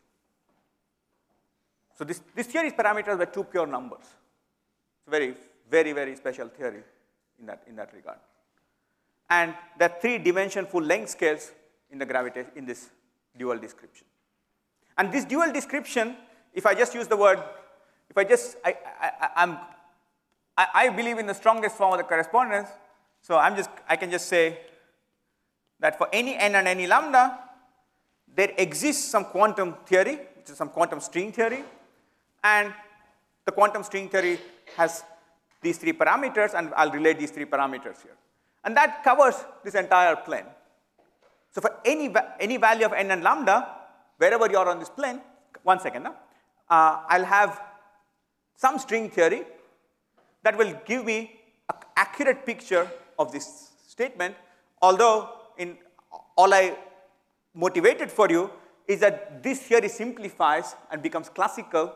So this, this theory's parameters were two pure numbers. It's a very, very, very special theory in that, in that regard. And there are three dimension full length scales in the gravitation in this dual description. And this dual description, if I just use the word, if I just, I, I, I'm, I, I believe in the strongest form of the correspondence. So I'm just, I can just say that for any n and any lambda, there exists some quantum theory, which is some quantum string theory, and the quantum string theory has these three parameters, and I'll relate these three parameters here. And that covers this entire plane. So for any, any value of n and lambda, wherever you are on this plane, one second now, uh, I'll have some string theory that will give me an accurate picture of this statement, although in all I motivated for you is that this theory simplifies and becomes classical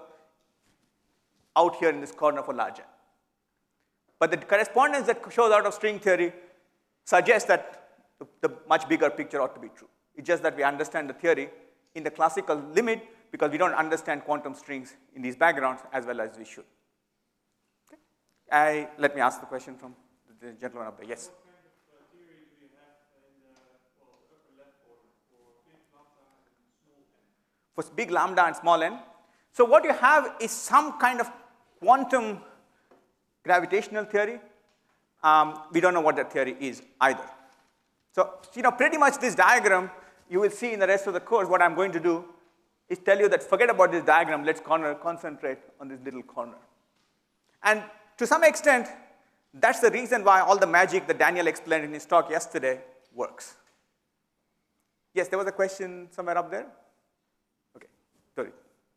out here in this corner for large n. But the correspondence that shows out of string theory suggests that the, the much bigger picture ought to be true. It's just that we understand the theory in the classical limit because we don't understand quantum strings in these backgrounds as well as we should. Okay. I, let me ask the question from the gentleman up there. Yes? What kind of uh, theory do you have in the well, upper left corner for big lambda and small n? For big lambda and small n. So what you have is some kind of quantum gravitational theory. Um, we don't know what that theory is either. So, you know, pretty much this diagram, you will see in the rest of the course, what I'm going to do is tell you that forget about this diagram, let's corner, concentrate on this little corner. And to some extent, that's the reason why all the magic that Daniel explained in his talk yesterday works. Yes, there was a question somewhere up there? Okay, sorry.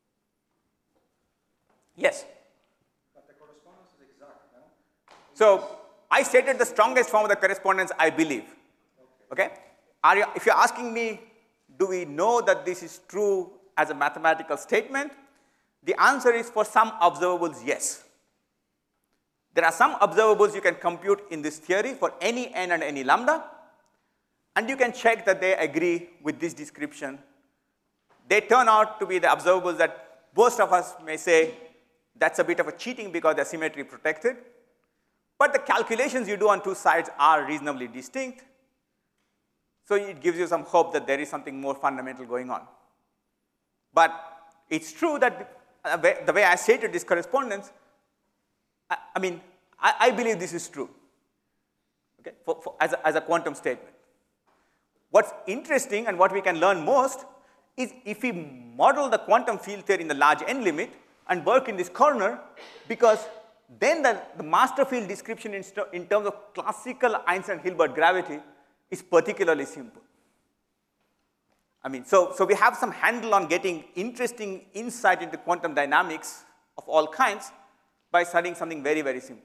Yes? But the correspondence is exact, no? So I stated the strongest form of the correspondence, I believe. Okay? Are you, if you're asking me, do we know that this is true as a mathematical statement? The answer is for some observables, yes. There are some observables you can compute in this theory for any n and any lambda, and you can check that they agree with this description. They turn out to be the observables that most of us may say that's a bit of a cheating because they're symmetry protected. But the calculations you do on two sides are reasonably distinct. So it gives you some hope that there is something more fundamental going on. But it's true that the way I stated this correspondence, I, I mean, I, I believe this is true, okay, for, for, as, a, as a quantum statement. What's interesting and what we can learn most is if we model the quantum field theory in the large n limit and work in this corner, because then the, the master field description in, in terms of classical Einstein-Hilbert gravity is particularly simple. I mean, so, so we have some handle on getting interesting insight into quantum dynamics of all kinds by studying something very, very simple.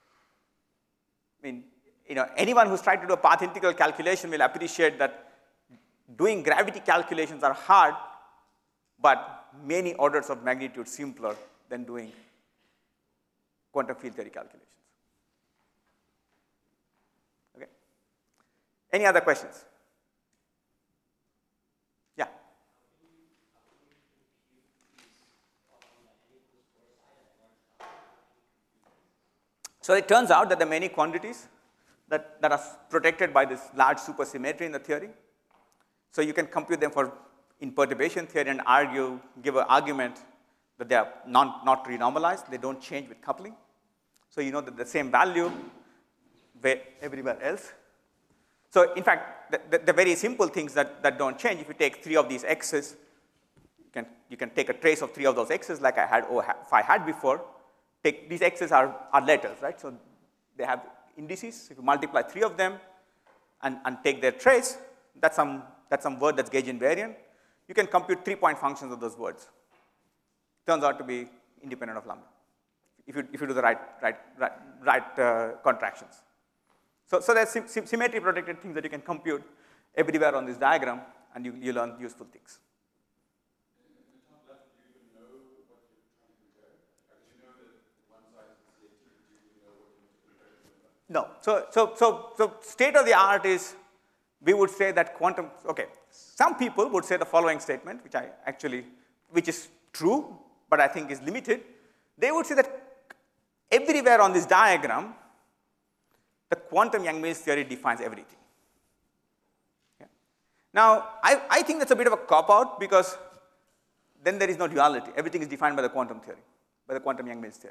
I mean, you know, anyone who's tried to do a path integral calculation will appreciate that doing gravity calculations are hard, but many orders of magnitude simpler than doing quantum field theory calculations. Okay? Any other questions? Yeah. So it turns out that there are many quantities that, that are protected by this large supersymmetry in the theory. So you can compute them for in perturbation theory and argue, give an argument that they are non, not renormalized, they don't change with coupling. So you know that the same value where everywhere else. So in fact, the, the, the very simple things that, that don't change, if you take three of these x's, you can, you can take a trace of three of those x's like I had, or if I had before. Take, these x's are, are letters, right? So they have indices. If you multiply three of them and, and take their trace, that's some, that's some word that's gauge invariant. You can compute three-point functions of those words. Turns out to be independent of lambda, if you, if you do the right, right, right, right uh, contractions. So, so there's sim symmetry protected things that you can compute everywhere on this diagram, and you, you learn useful things. No. So, so, so, so state of the art is we would say that quantum, okay, some people would say the following statement, which I actually, which is true, but I think is limited. They would say that everywhere on this diagram, the quantum Yang-Mills theory defines everything. Yeah. Now, I, I think that's a bit of a cop-out because then there is no duality. Everything is defined by the quantum theory, by the quantum Yang-Mills theory.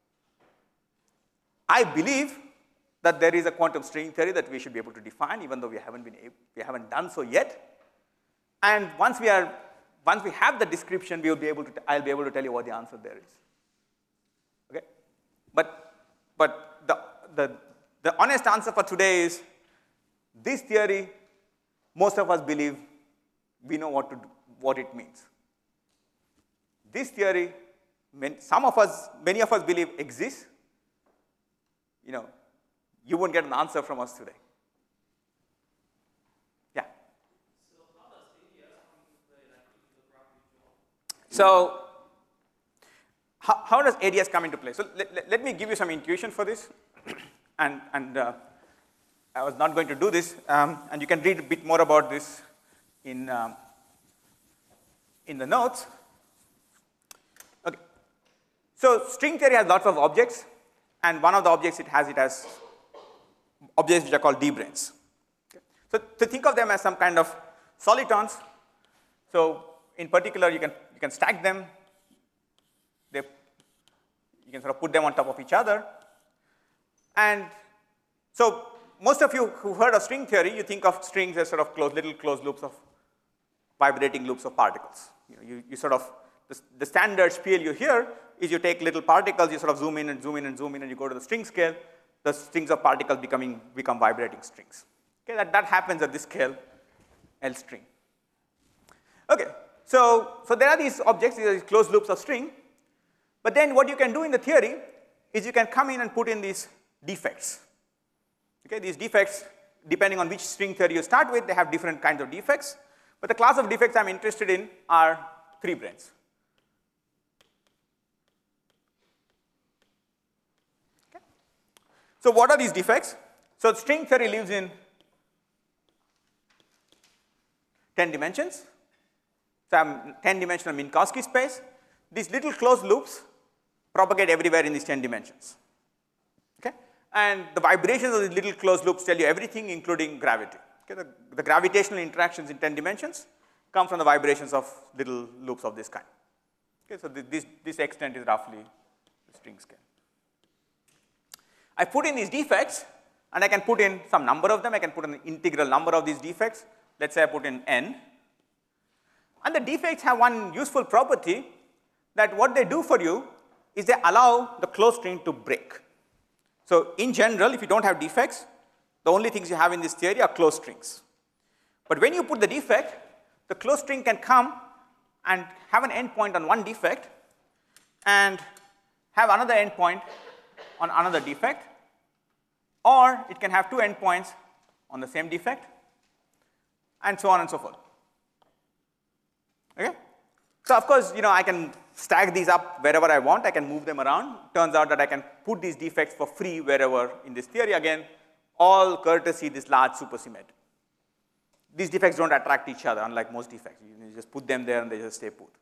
I believe that there is a quantum string theory that we should be able to define, even though we haven't been able, we haven't done so yet. And once we are, once we have the description, we will be able to, I'll be able to tell you what the answer there is. Okay? But, but the, the, the honest answer for today is this theory, most of us believe we know what to do, what it means. This theory, some of us, many of us believe exists. You know, you won't get an answer from us today. Yeah. So how does A D S come into play, like into the property? So how, how does A D S come into play? So let, let, let me give you some intuition for this. and and uh, I was not going to do this. Um, and you can read a bit more about this in, um, in the notes. Okay. So string theory has lots of objects. And one of the objects it has, it has objects which are called d-branes. Okay. So to think of them as some kind of solitons. So in particular, you can, you can stack them. They, you can sort of put them on top of each other. And so most of you who heard of string theory, you think of strings as sort of closed, little closed loops of vibrating loops of particles. You, know, you, you sort of, the, the standard spiel you hear is you take little particles, you sort of zoom in and zoom in and zoom in, and you go to the string scale. The strings of particles becoming, become vibrating strings. Okay, that, that happens at this scale, L string. Okay, so, so there are these objects, these are these closed loops of string. But then what you can do in the theory is you can come in and put in these defects. Okay, these defects, depending on which string theory you start with, they have different kinds of defects. But the class of defects I'm interested in are three branes. So what are these defects? So string theory lives in ten dimensions. So I'm ten dimensional Minkowski space. These little closed loops propagate everywhere in these ten dimensions. Okay? And the vibrations of these little closed loops tell you everything, including gravity. Okay? The, the gravitational interactions in ten dimensions come from the vibrations of little loops of this kind. Okay? So this, this extent is roughly the string scale. I put in these defects, and I can put in some number of them. I can put in an integral number of these defects. Let's say I put in n. And the defects have one useful property that what they do for you is they allow the closed string to break. So in general, if you don't have defects, the only things you have in this theory are closed strings. But when you put the defect, the closed string can come and have an endpoint on one defect and have another endpoint on another defect, or it can have two endpoints on the same defect, and so on and so forth. Okay? So of course, you know, I can stack these up wherever I want. I can move them around. Turns out that I can put these defects for free wherever in this theory. Again, all courtesy this large supersymmetry. These defects don't attract each other, unlike most defects. You just put them there and they just stay put.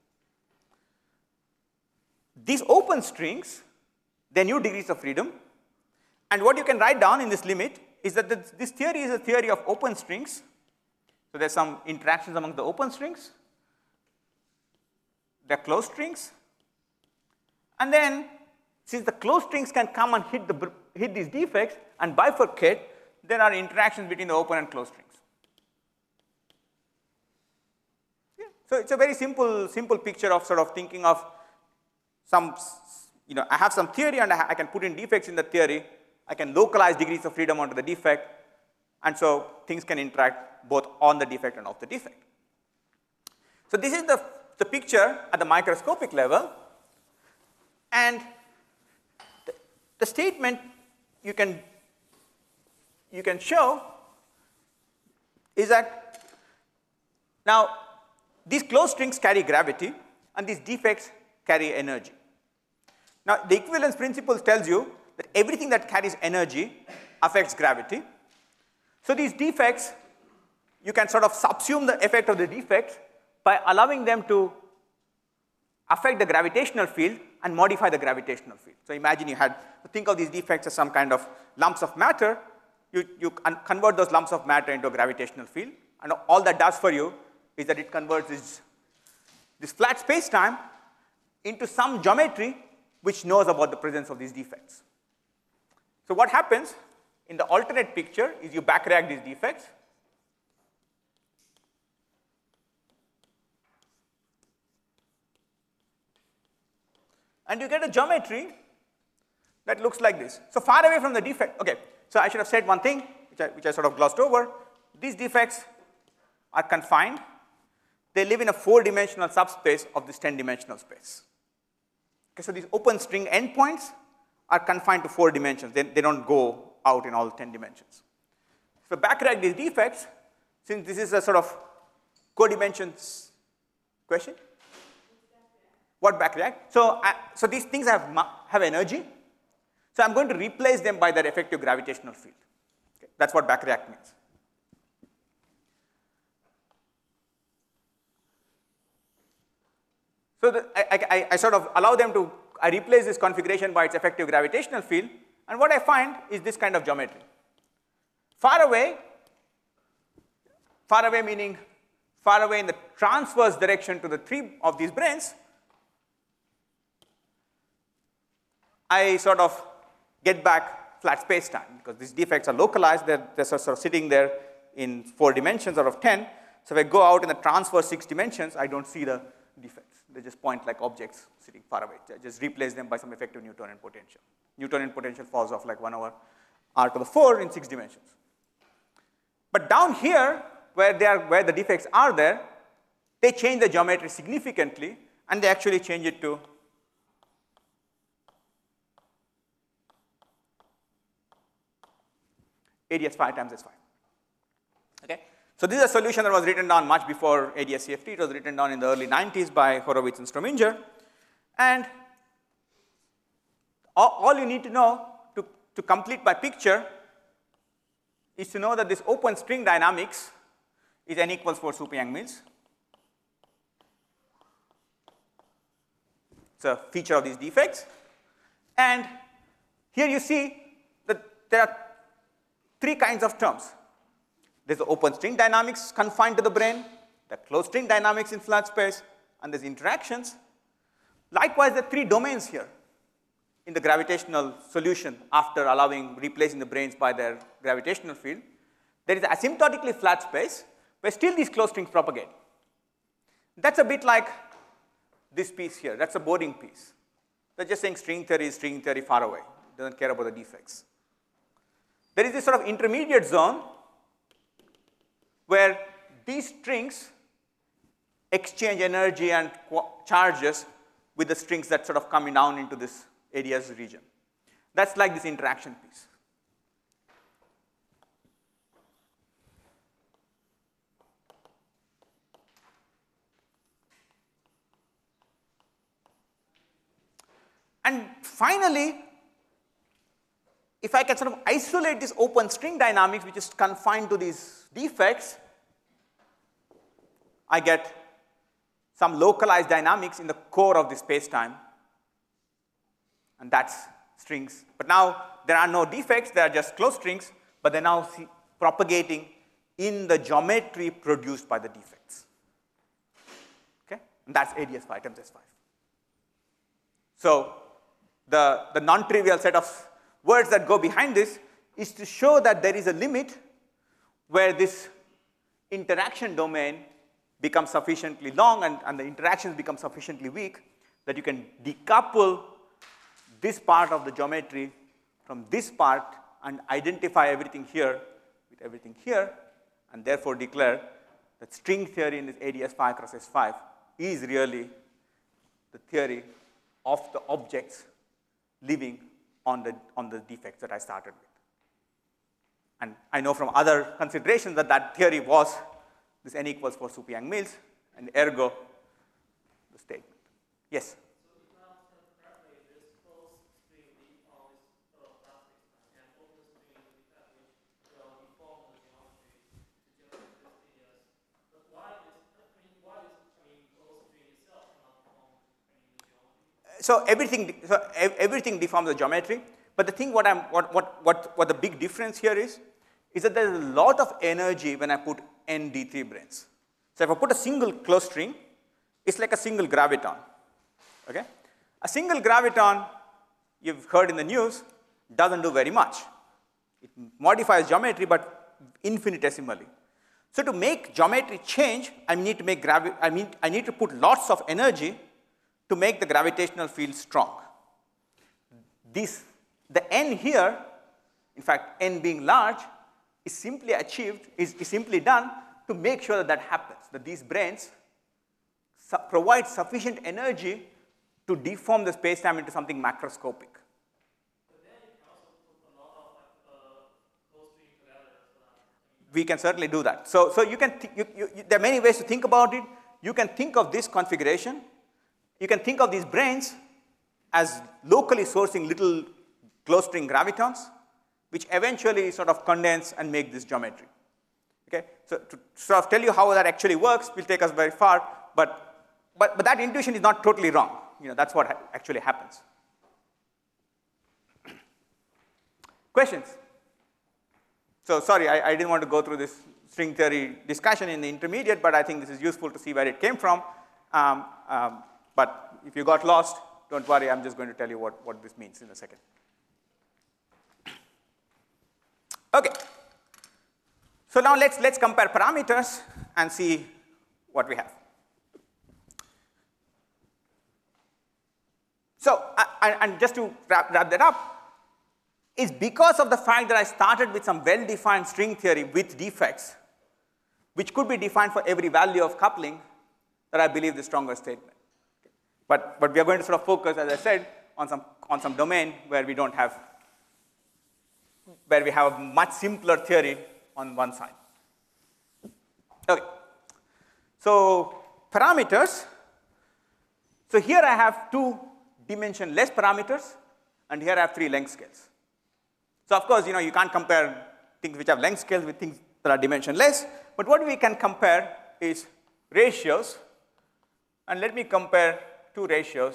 These open strings, they're new degrees of freedom. And what you can write down in this limit is that this, this theory is a theory of open strings. So there's some interactions among the open strings. They're closed strings. And then, since the closed strings can come and hit, the, hit these defects and bifurcate, there are interactions between the open and closed strings. Yeah. So it's a very simple, simple picture of sort of thinking of some, you know, I have some theory and I, I can put in defects in the theory. I can localize degrees of freedom onto the defect. And so things can interact both on the defect and off the defect. So this is the, the picture at the microscopic level. And the, the statement you can, you can show is that now these closed strings carry gravity and these defects carry energy. Now the equivalence principle tells you that everything that carries energy affects gravity. So these defects, you can sort of subsume the effect of the defects by allowing them to affect the gravitational field and modify the gravitational field. So imagine you had, think of these defects as some kind of lumps of matter. You, you convert those lumps of matter into a gravitational field. And all that does for you is that it converts this, this flat space-time into some geometry which knows about the presence of these defects. So what happens in the alternate picture is you backreact these defects. And you get a geometry that looks like this. So far away from the defect, okay, so I should have said one thing, which I, which I sort of glossed over. These defects are confined. They live in a four-dimensional subspace of this ten-dimensional space. Okay, so these open string endpoints are confined to four dimensions. They, they don't go out in all ten dimensions. So backreact these defects, since this is a sort of codimensions question. What backreact? So, uh, so these things have, have energy. So I'm going to replace them by their effective gravitational field. Okay, that's what backreact means. So the, I, I, I sort of allow them to, I replace this configuration by its effective gravitational field, and what I find is this kind of geometry. Far away, far away meaning far away in the transverse direction to the three of these branes, I sort of get back flat space-time because these defects are localized. They're, they're sort of sitting there in four dimensions out of ten. So if I go out in the transverse six dimensions, I don't see the defects. They just point like objects sitting far away. I just replace them by some effective Newtonian potential. Newtonian potential falls off like one over r to the four in six dimensions. But down here, where, they are, where the defects are there, they change the geometry significantly, and they actually change it to A D S phi times S phi. Okay? So this is a solution that was written down much before A D S C F T. It was written down in the early nineties by Horowitz and Strominger. And all, all you need to know to, to complete my picture is to know that this open string dynamics is n equals four super Yang-Mills. It's a feature of these defects. And here you see that there are three kinds of terms. There's the open string dynamics confined to the brane, the closed string dynamics in flat space, and there's interactions. Likewise, there are three domains here in the gravitational solution after allowing, replacing the branes by their gravitational field. There is asymptotically flat space where still these closed strings propagate. That's a bit like this piece here. That's a boarding piece. They're just saying string theory is string theory far away. Doesn't care about the defects. There is this sort of intermediate zone where these strings exchange energy and charges with the strings that sort of come down into this A D S region. That's like this interaction piece. And finally, if I can sort of isolate this open string dynamics, which is confined to these defects, I get some localized dynamics in the core of the space-time, and that's strings. But now there are no defects, they are just closed strings, but they're now see, propagating in the geometry produced by the defects. Okay? And that's A D S five times S five. So the, the non-trivial set of words that go behind this is to show that there is a limit where this interaction domain becomes sufficiently long and, and the interactions become sufficiently weak that you can decouple this part of the geometry from this part and identify everything here with everything here, and therefore declare that string theory in this A D S five cross S five is really the theory of the objects living on the, on the defects that I started with. And I know from other considerations that that theory was this n equals four super Yang-Mills, and ergo the statement. Yes? So if I understand correctly, this closed string deforms uh, plastic and open string defect which will deform the geometry to generate this A D S. But why this, I mean, why this, I mean, closed string itself cannot deform, I mean, the geometry? So everything, so everything deforms the geometry, but the thing what I'm, what, what, what, what the big difference here is, is that there's a lot of energy when I put N D three branes. So if I put a single closed string, it's like a single graviton. Okay? A single graviton, you've heard in the news, doesn't do very much. It modifies geometry, but infinitesimally. So to make geometry change, I need to make gravi I mean I need to put lots of energy to make the gravitational field strong. This, the N here, in fact, N being large, is simply achieved, is, is simply done to make sure that that happens, that these branes su provide sufficient energy to deform the space-time into something macroscopic. But then you can also put a lot of like, uh, closed string together so that, We can certainly do that. So, so you can you, you, you, there are many ways to think about it. You can think of this configuration. You can think of these branes as locally sourcing little closed string gravitons, which eventually sort of condense and make this geometry. Okay? So to sort of tell you how that actually works will take us very far, but, but, but that intuition is not totally wrong. You know, that's what ha actually happens. Questions? So sorry, I, I didn't want to go through this string theory discussion in the intermediate, but I think this is useful to see where it came from. Um, um, but if you got lost, don't worry, I'm just going to tell you what, what this means in a second. Okay. So now let's, let's compare parameters and see what we have. So, uh, and just to wrap, wrap that up, is because of the fact that I started with some well-defined string theory with defects, which could be defined for every value of coupling, that I believe the stronger statement. But, but we are going to sort of focus, as I said, on some, on some domain where we don't have where we have a much simpler theory on one side. Okay. So parameters. So here I have two dimensionless parameters, and here I have three length scales. So of course, you know, you can't compare things which have length scales with things that are dimensionless, but what we can compare is ratios, and let me compare two ratios.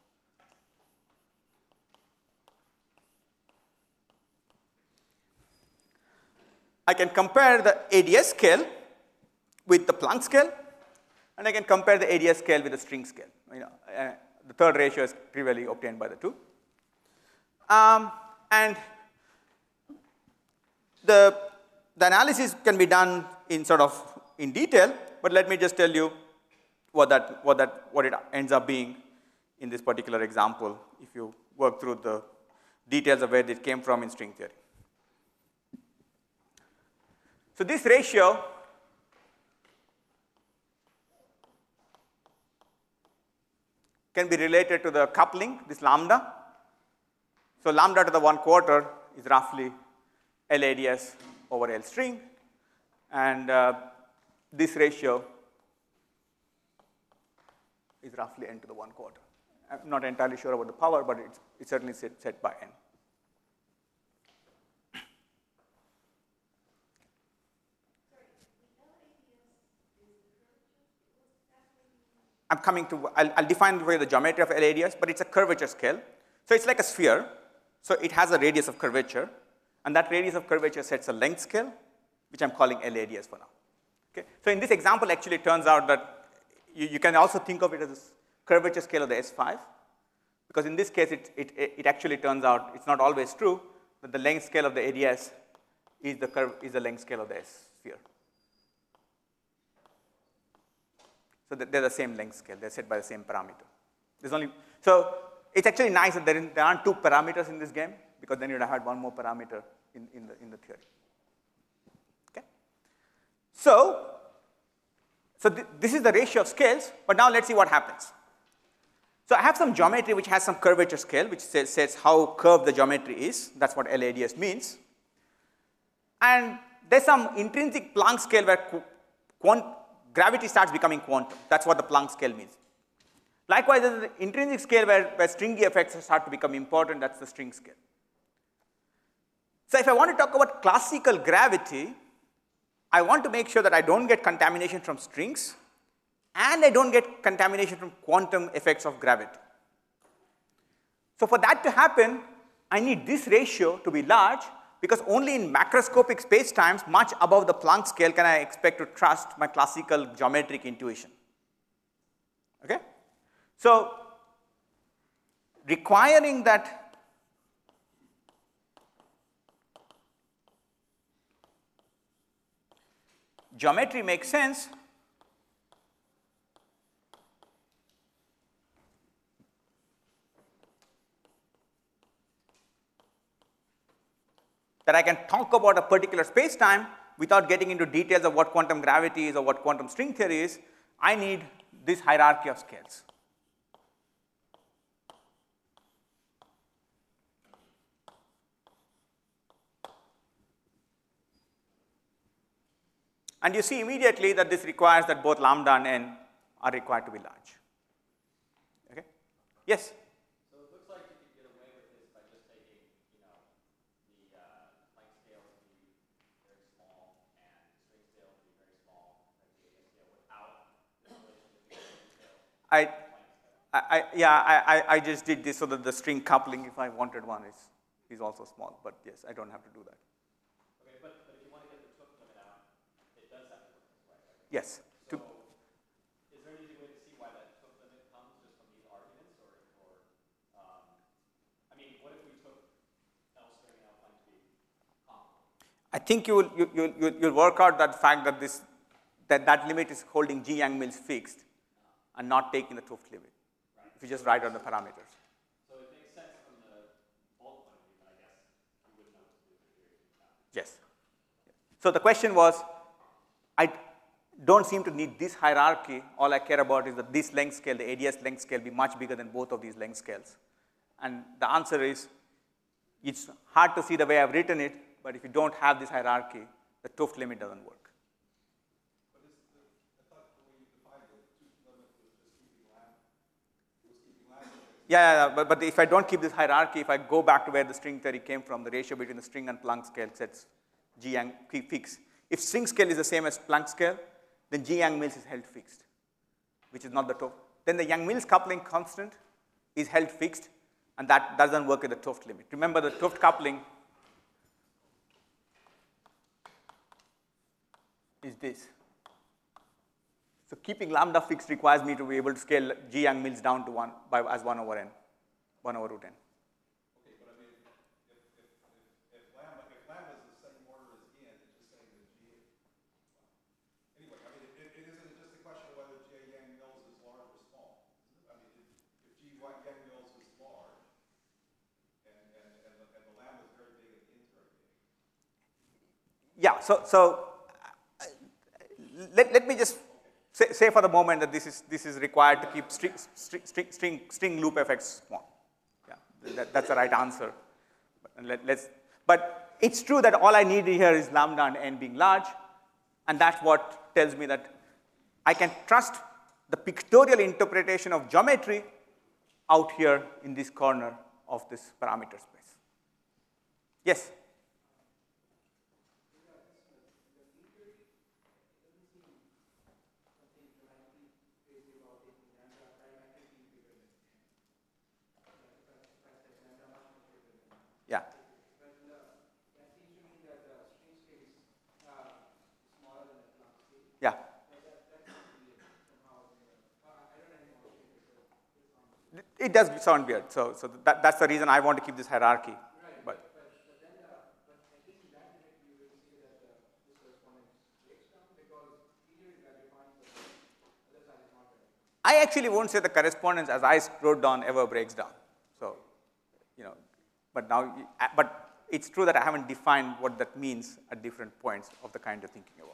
I can compare the A D S scale with the Planck scale, and I can compare the A D S scale with the string scale. You know, uh, the third ratio is trivially obtained by the two. Um, and the, the analysis can be done in sort of in detail, but let me just tell you what that, what that, what it ends up being in this particular example if you work through the details of where it came from in string theory. So this ratio can be related to the coupling, this lambda. So lambda to the one quarter is roughly L A D S over L string, and uh, this ratio is roughly n to the one quarter. I'm not entirely sure about the power, but it's, it's certainly set, set by n. I'm coming to, I'll, I'll define the way the geometry of L A D S, but it's a curvature scale. So it's like a sphere. So it has a radius of curvature, and that radius of curvature sets a length scale, which I'm calling L A D S for now. Okay? So in this example, actually it turns out that you, you can also think of it as a curvature scale of the S five, because in this case, it, it, it actually turns out, it's not always true, that the length scale of the A D S is the, curve, is the length scale of the S sphere. So they're the same length scale. They're set by the same parameter. There's only, so it's actually nice that there, in, there aren't two parameters in this game, because then you'd have had one more parameter in, in, the, in the theory. Okay? So, so th this is the ratio of scales, but now let's see what happens. So I have some geometry which has some curvature scale, which says, says how curved the geometry is. That's what L A D S means. And there's some intrinsic Planck scale where quant gravity starts becoming quantum. That's what the Planck scale means. Likewise, there's an intrinsic scale where, where stringy effects start to become important. That's the string scale. So if I want to talk about classical gravity, I want to make sure that I don't get contamination from strings, and I don't get contamination from quantum effects of gravity. So for that to happen, I need this ratio to be large, because only in macroscopic spacetimes, much above the Planck scale, can I expect to trust my classical geometric intuition. Okay? So requiring that geometry makes sense, that I can talk about a particular spacetime without getting into details of what quantum gravity is or what quantum string theory is, I need this hierarchy of scales. And you see immediately that this requires that both lambda and n are required to be large. Okay? Yes? So it looks like you could get away with this by just taking, you know, the uh, Planck scale to be very small and the string scale to be very small, and the A S scale without the relation between the string scale I, and the Planck scale. I, I, yeah, I, I, I just did this so that the string coupling, if I wanted one, is, is also small. But yes, I don't have to do that. Okay, but, but if you want to get the Took limit out, it does have to work this way, right? Yes. So, To, is there an easy way to see why that Took limit comes just from these arguments, or, or um, I mean, what if we took L string and L Planck to be comparable? I think you will you, you, you, you'll work out that fact that this that, that limit is holding G Yang-Mills fixed and not taking the 't Hooft limit. Right. If you just write out the parameters. So it makes sense from the bulk point of view, but I guess you wouldn't know what to do with the theory. Yes. So the question was, I don't seem to need this hierarchy. All I care about is that this length scale, the A D S length scale, be much bigger than both of these length scales. And the answer is, it's hard to see the way I've written it, but if you don't have this hierarchy, the 't Hooft limit doesn't work. But is the, I thought the way you defined it, two limit was just keeping lambda. It was keeping lambda. Yeah, yeah, yeah, but, but if I don't keep this hierarchy, if I go back to where the string theory came from, the ratio between the string and Planck scale sets G Yang fixed. If string scale is the same as Planck scale, then G Yang-Mills is held fixed, which is not the 't Hooft. Then the Yang-Mills coupling constant is held fixed, and that doesn't work with the 't Hooft limit. Remember, the 't Hooft coupling is this. So keeping lambda fixed requires me to be able to scale G Yang-Mills down to one by as one over n, one over root n. Okay, but I mean, if, if, if, if lambda, if lambda is the same order as n, it's just saying that G, anyway, I mean, it, it isn't just a question of whether J Yang Mills is large or small. I mean, if, if G, yeah, so, so uh, let, let me just say, say for the moment that this is, this is required to keep string, string, string, string, string loop effects small. Yeah, that, that's the right answer. But, let, let's, but it's true that all I need here is lambda and n being large, and that's what tells me that I can trust the pictorial interpretation of geometry out here in this corner of this parameter space. Yes? Yeah. Yeah. It does sound weird. So, so that, that's the reason I want to keep this hierarchy. But I actually won't say the correspondence as I wrote down ever breaks down. So, you know, but now, but it's true that I haven't defined what that means at different points of the kind you're thinking about.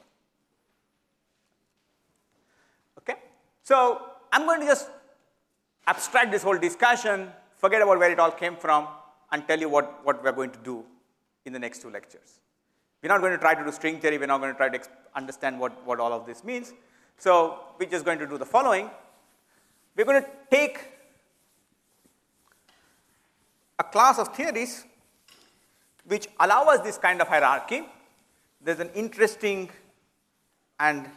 Okay? So I'm going to just abstract this whole discussion, forget about where it all came from, and tell you what, what we're going to do in the next two lectures. We're not going to try to do string theory. We're not going to try to understand what, what all of this means. So we're just going to do the following. We're going to take a class of theories which allow us this kind of hierarchy. There's an interesting and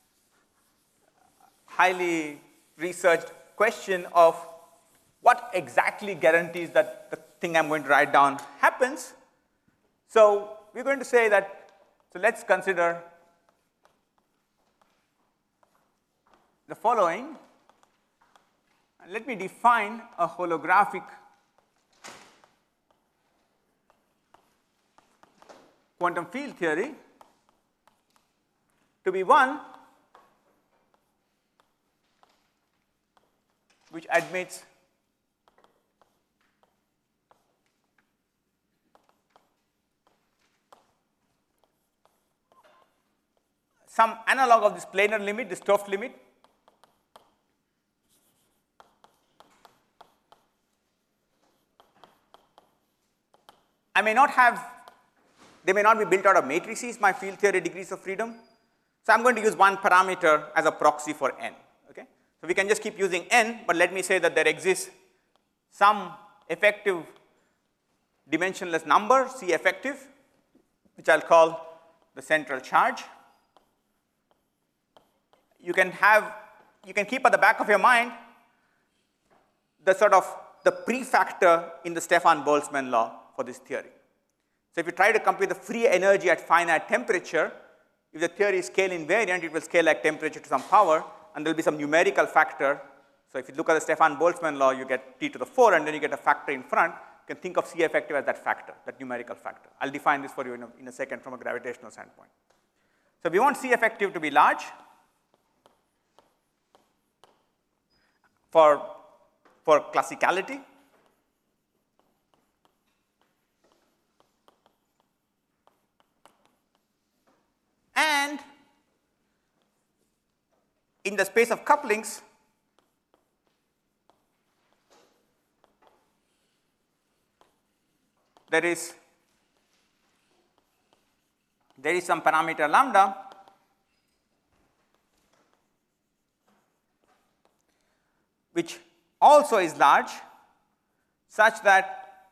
highly researched question of what exactly guarantees that the thing I'm going to write down happens. So we're going to say that, so let's consider the following. And let me define a holographic quantum field theory to be one which admits some analog of this planar limit, this Stoft limit, I may not have, they may not be built out of matrices, my field theory degrees of freedom. So I'm going to use one parameter as a proxy for n. Okay? So we can just keep using n, but let me say that there exists some effective dimensionless number, C effective, which I'll call the central charge. You can have, you can keep at the back of your mind the sort of the prefactor in the Stefan-Boltzmann law for this theory. So if you try to compute the free energy at finite temperature, if the theory is scale invariant, it will scale like temperature to some power, and there will be some numerical factor. So if you look at the Stefan-Boltzmann law, you get t to the four, and then you get a factor in front. You can think of C effective as that factor, that numerical factor. I'll define this for you in a, in a second from a gravitational standpoint. So we want C effective to be large for, for classicality. And in the space of couplings, there is, there is some parameter lambda which also is large such that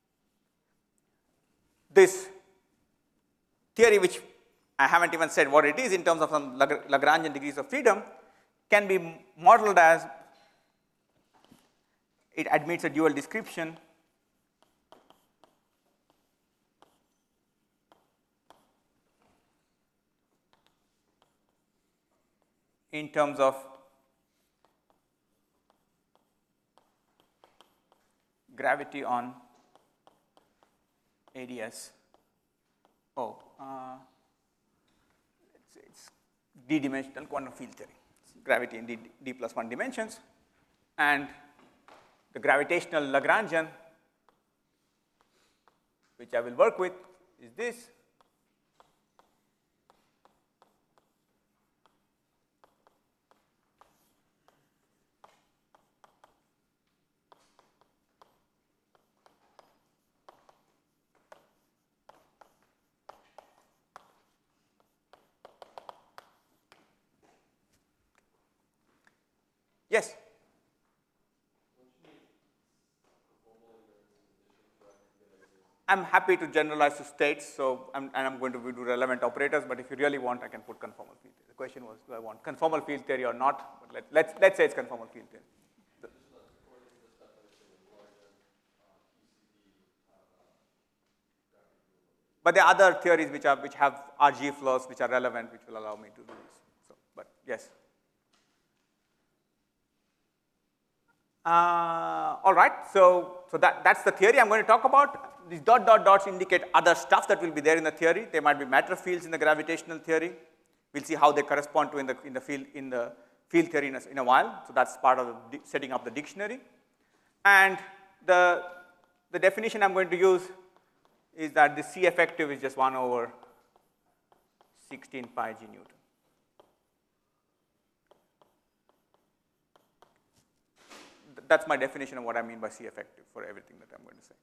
this theory, which I haven't even said what it is in terms of some Lagrangian degrees of freedom, can be modeled as it admits a dual description in terms of gravity on A D S. Oh, uh, let's say it's d-dimensional quantum field theory. It's gravity in d, d plus one dimensions, and the gravitational Lagrangian, which I will work with, is this. I'm happy to generalize to states, so I'm, and I'm going to do relevant operators, but if you really want, I can put conformal field theory. The question was, do I want conformal field theory or not? But let, let's, let's say it's conformal field theory. The, but there are other theories which, are, which have R G flows which are relevant, which will allow me to do this. So, but yes. Uh, all right, so, so that, that's the theory I'm going to talk about. These dot, dot, dots indicate other stuff that will be there in the theory. There might be matter fields in the gravitational theory. We'll see how they correspond to in the, in the, field, in the field theory in a, in a while. So that's part of the setting up the dictionary. And the, the definition I'm going to use is that the C effective is just one over sixteen pi g Newton. That's my definition of what I mean by C effective for everything that I'm going to say.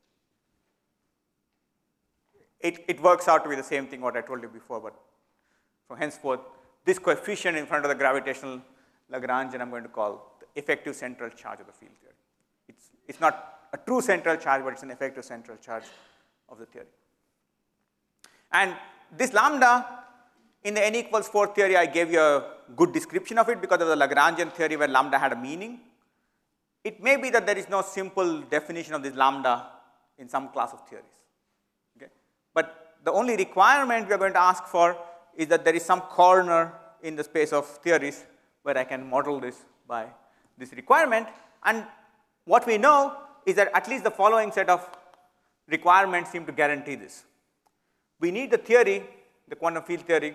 It, it works out to be the same thing what I told you before, but from henceforth, this coefficient in front of the gravitational Lagrangian I'm going to call the effective central charge of the field theory. It's, it's not a true central charge, but it's an effective central charge of the theory. And this lambda, in the n equals four theory, I gave you a good description of it because of the Lagrangian theory where lambda had a meaning. It may be that there is no simple definition of this lambda in some class of theories. Okay? But the only requirement we are going to ask for is that there is some corner in the space of theories where I can model this by this requirement. And what we know is that at least the following set of requirements seem to guarantee this. We need the theory, the quantum field theory,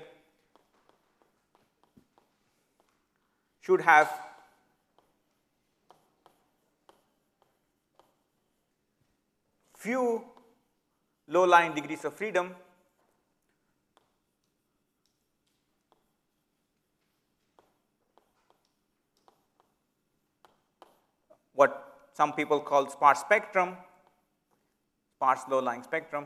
should have few low-lying degrees of freedom what some people call sparse spectrum, sparse low-lying spectrum.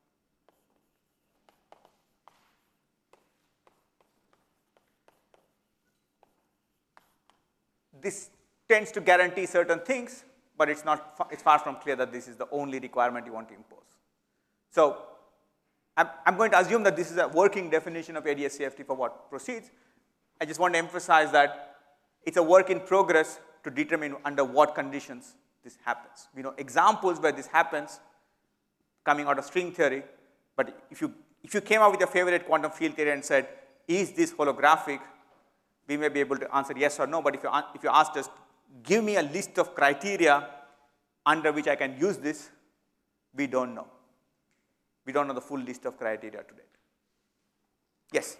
This tends to guarantee certain things, but it's not, it's far from clear that this is the only requirement you want to impose. So I'm, I'm going to assume that this is a working definition of A D S C F T for what proceeds. I just want to emphasize that it's a work in progress to determine under what conditions this happens. We know examples where this happens coming out of string theory, but if you, if you came up with your favorite quantum field theory and said, is this holographic, we may be able to answer yes or no, but if you, if you ask us, give me a list of criteria under which I can use this, we don't know. We don't know the full list of criteria to date. Yes?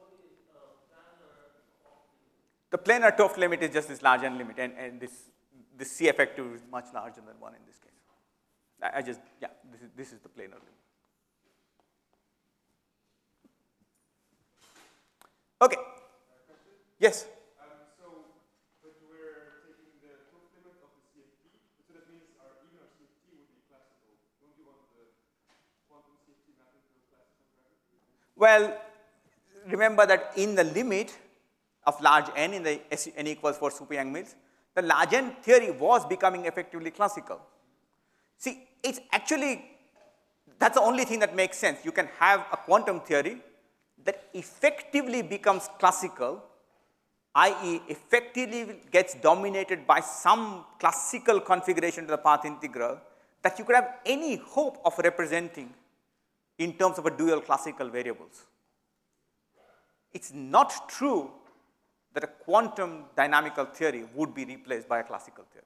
The planar Toft limit is just this large n limit, and, and this, this C effective is much larger than one in this case. I, I just, yeah, this is, this is the planar limit. Okay. Yes? Um, so, but we're taking the Toft limit of the C F T, so that means our, even our C F T would be classical. Don't you want the quantum C F T mapping to a classical gravity? Well, remember that in the limit of large n in the n equals four super Yang-Mills, the large n theory was becoming effectively classical. See, it's actually, that's the only thing that makes sense. You can have a quantum theory that effectively becomes classical, that is effectively gets dominated by some classical configuration to the path integral that you could have any hope of representing in terms of a dual classical variables. It's not true that a quantum dynamical theory would be replaced by a classical theory.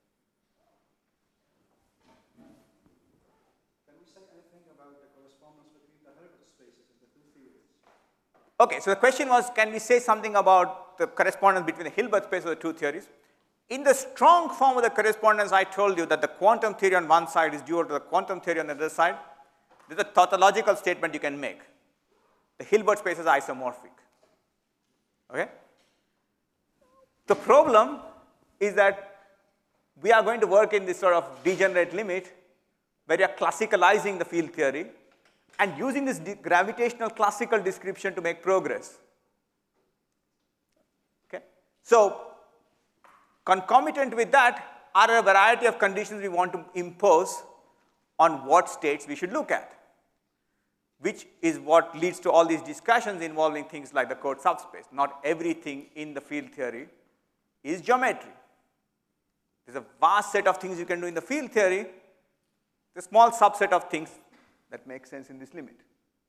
Can we say anything about the correspondence between the Hilbert spaces of the two theories? Okay, so the question was, can we say something about the correspondence between the Hilbert space of the two theories? In the strong form of the correspondence, I told you that the quantum theory on one side is dual to the quantum theory on the other side. There's a tautological statement you can make. The Hilbert space is isomorphic. Okay? The problem is that we are going to work in this sort of degenerate limit where you are classicalizing the field theory and using this gravitational classical description to make progress. Okay? So, concomitant with that are a variety of conditions we want to impose on what states we should look at, which is what leads to all these discussions involving things like the code subspace. Not everything in the field theory is geometry. There's a vast set of things you can do in the field theory, the small subset of things that make sense in this limit.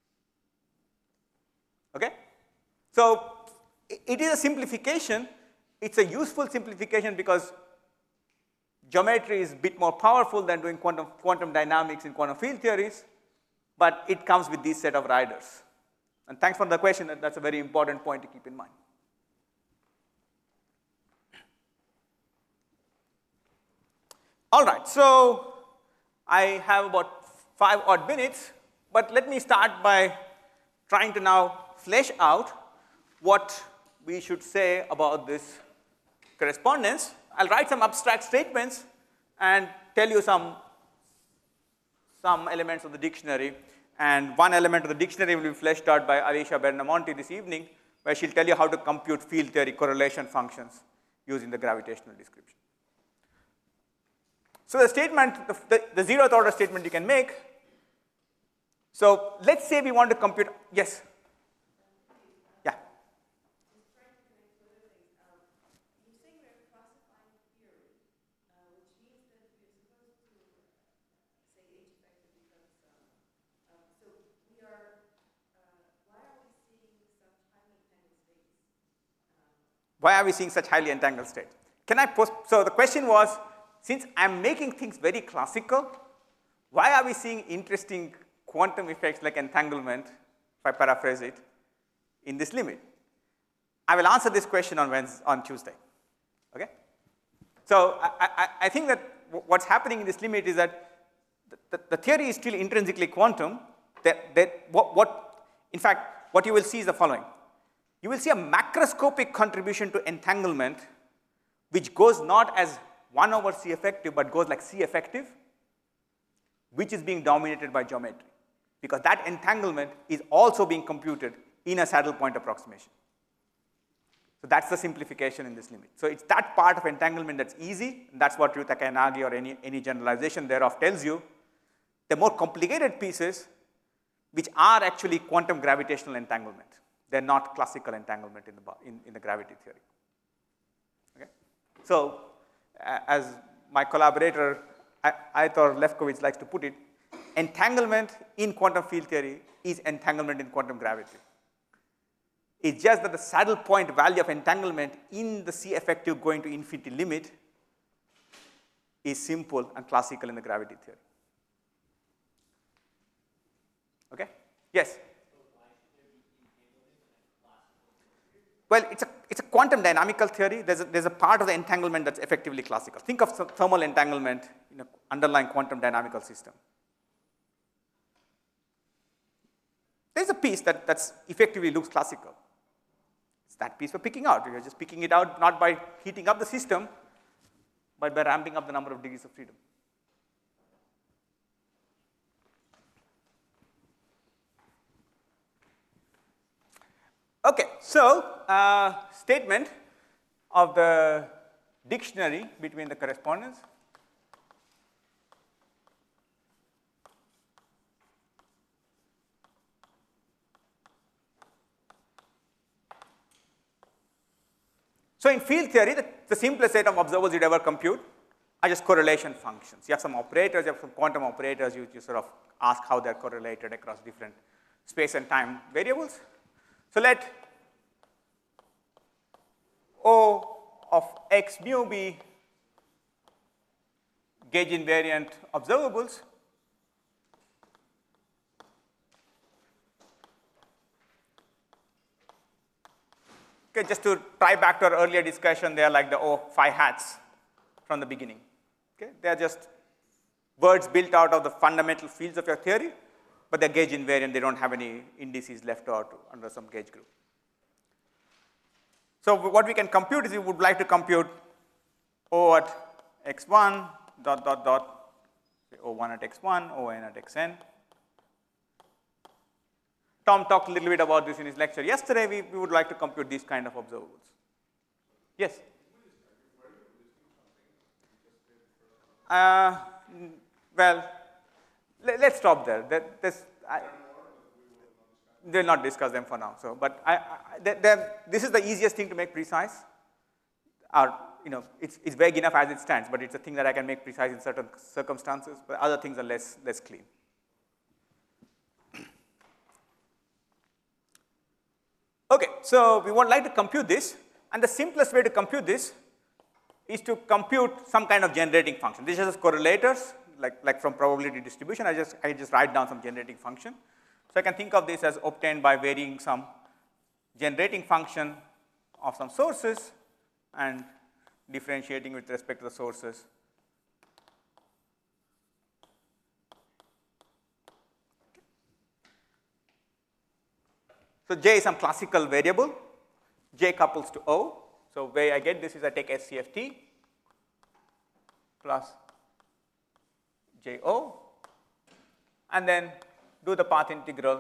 Okay? So it is a simplification. It's a useful simplification because geometry is a bit more powerful than doing quantum, quantum dynamics in quantum field theories, but it comes with this set of riders. And thanks for the question. That's a very important point to keep in mind. All right, so I have about five odd minutes, but let me start by trying to now flesh out what we should say about this correspondence. I'll write some abstract statements and tell you some, some elements of the dictionary. And one element of the dictionary will be fleshed out by Alicia Bernamonte this evening, where she'll tell you how to compute field theory correlation functions using the gravitational description. So the statement, the, the, the zeroth order statement you can make. So let's say we want to compute, yes? Yeah. Why are we seeing such highly entangled states? Can I post, so the question was, since I'm making things very classical, why are we seeing interesting quantum effects like entanglement, if I paraphrase it, in this limit? I will answer this question on Wednesday, on Tuesday, okay? So I, I, I think that what's happening in this limit is that the, the, the theory is still intrinsically quantum. That, that what, what, in fact, what you will see is the following. You will see a macroscopic contribution to entanglement, which goes not as one over C effective, but goes like C effective, which is being dominated by geometry, because that entanglement is also being computed in a saddle point approximation. So that's the simplification in this limit. So it's that part of entanglement that's easy, and that's what Ryutaka-Yanagi or any, any generalization thereof tells you. The more complicated pieces, which are actually quantum gravitational entanglement. They're not classical entanglement in the, in, in the gravity theory. Okay? So, uh, as my collaborator, Aitor Lefkowitz likes to put it, entanglement in quantum field theory is entanglement in quantum gravity. It's just that the saddle point value of entanglement in the C effective going to infinity limit is simple and classical in the gravity theory. Okay? Yes? Well, it's a, it's a quantum dynamical theory. There's a, there's a part of the entanglement that's effectively classical. Think of some thermal entanglement in an underlying quantum dynamical system. There's a piece that that's effectively looks classical. It's that piece we're picking out. We're just picking it out not by heating up the system, but by ramping up the number of degrees of freedom. Okay, so uh, statement of the dictionary between the correspondence. So in field theory, the, the simplest set of observables you'd ever compute are just correlation functions. You have some operators, you have some quantum operators, you, you sort of ask how they're correlated across different space and time variables. So let O of x mu be gauge invariant observables. Okay, just to try back to our earlier discussion, they are like the O phi hats from the beginning. Okay, they are just words built out of the fundamental fields of your theory, but they're gauge invariant. They don't have any indices left out under some gauge group. So what we can compute is we would like to compute O at x one dot dot dot, say O one at x one, O n at xn. Tom talked a little bit about this in his lecture yesterday. We, we would like to compute these kind of observables. Yes? Uh, well, let, let's stop there. That, this, I, we'll not discuss them for now. So, but I, I, they're, they're, this is the easiest thing to make precise. Or, you know, it's, it's vague enough as it stands, but it's a thing that I can make precise in certain circumstances, but other things are less, less clean. Okay, so we would like to compute this, and the simplest way to compute this is to compute some kind of generating function. This is just correlators, like, like from probability distribution. I just, I just write down some generating function. So I can think of this as obtained by varying some generating function of some sources and differentiating with respect to the sources. So J is some classical variable. J couples to O. So way I get this is I take S C F T plus J O and then do the path integral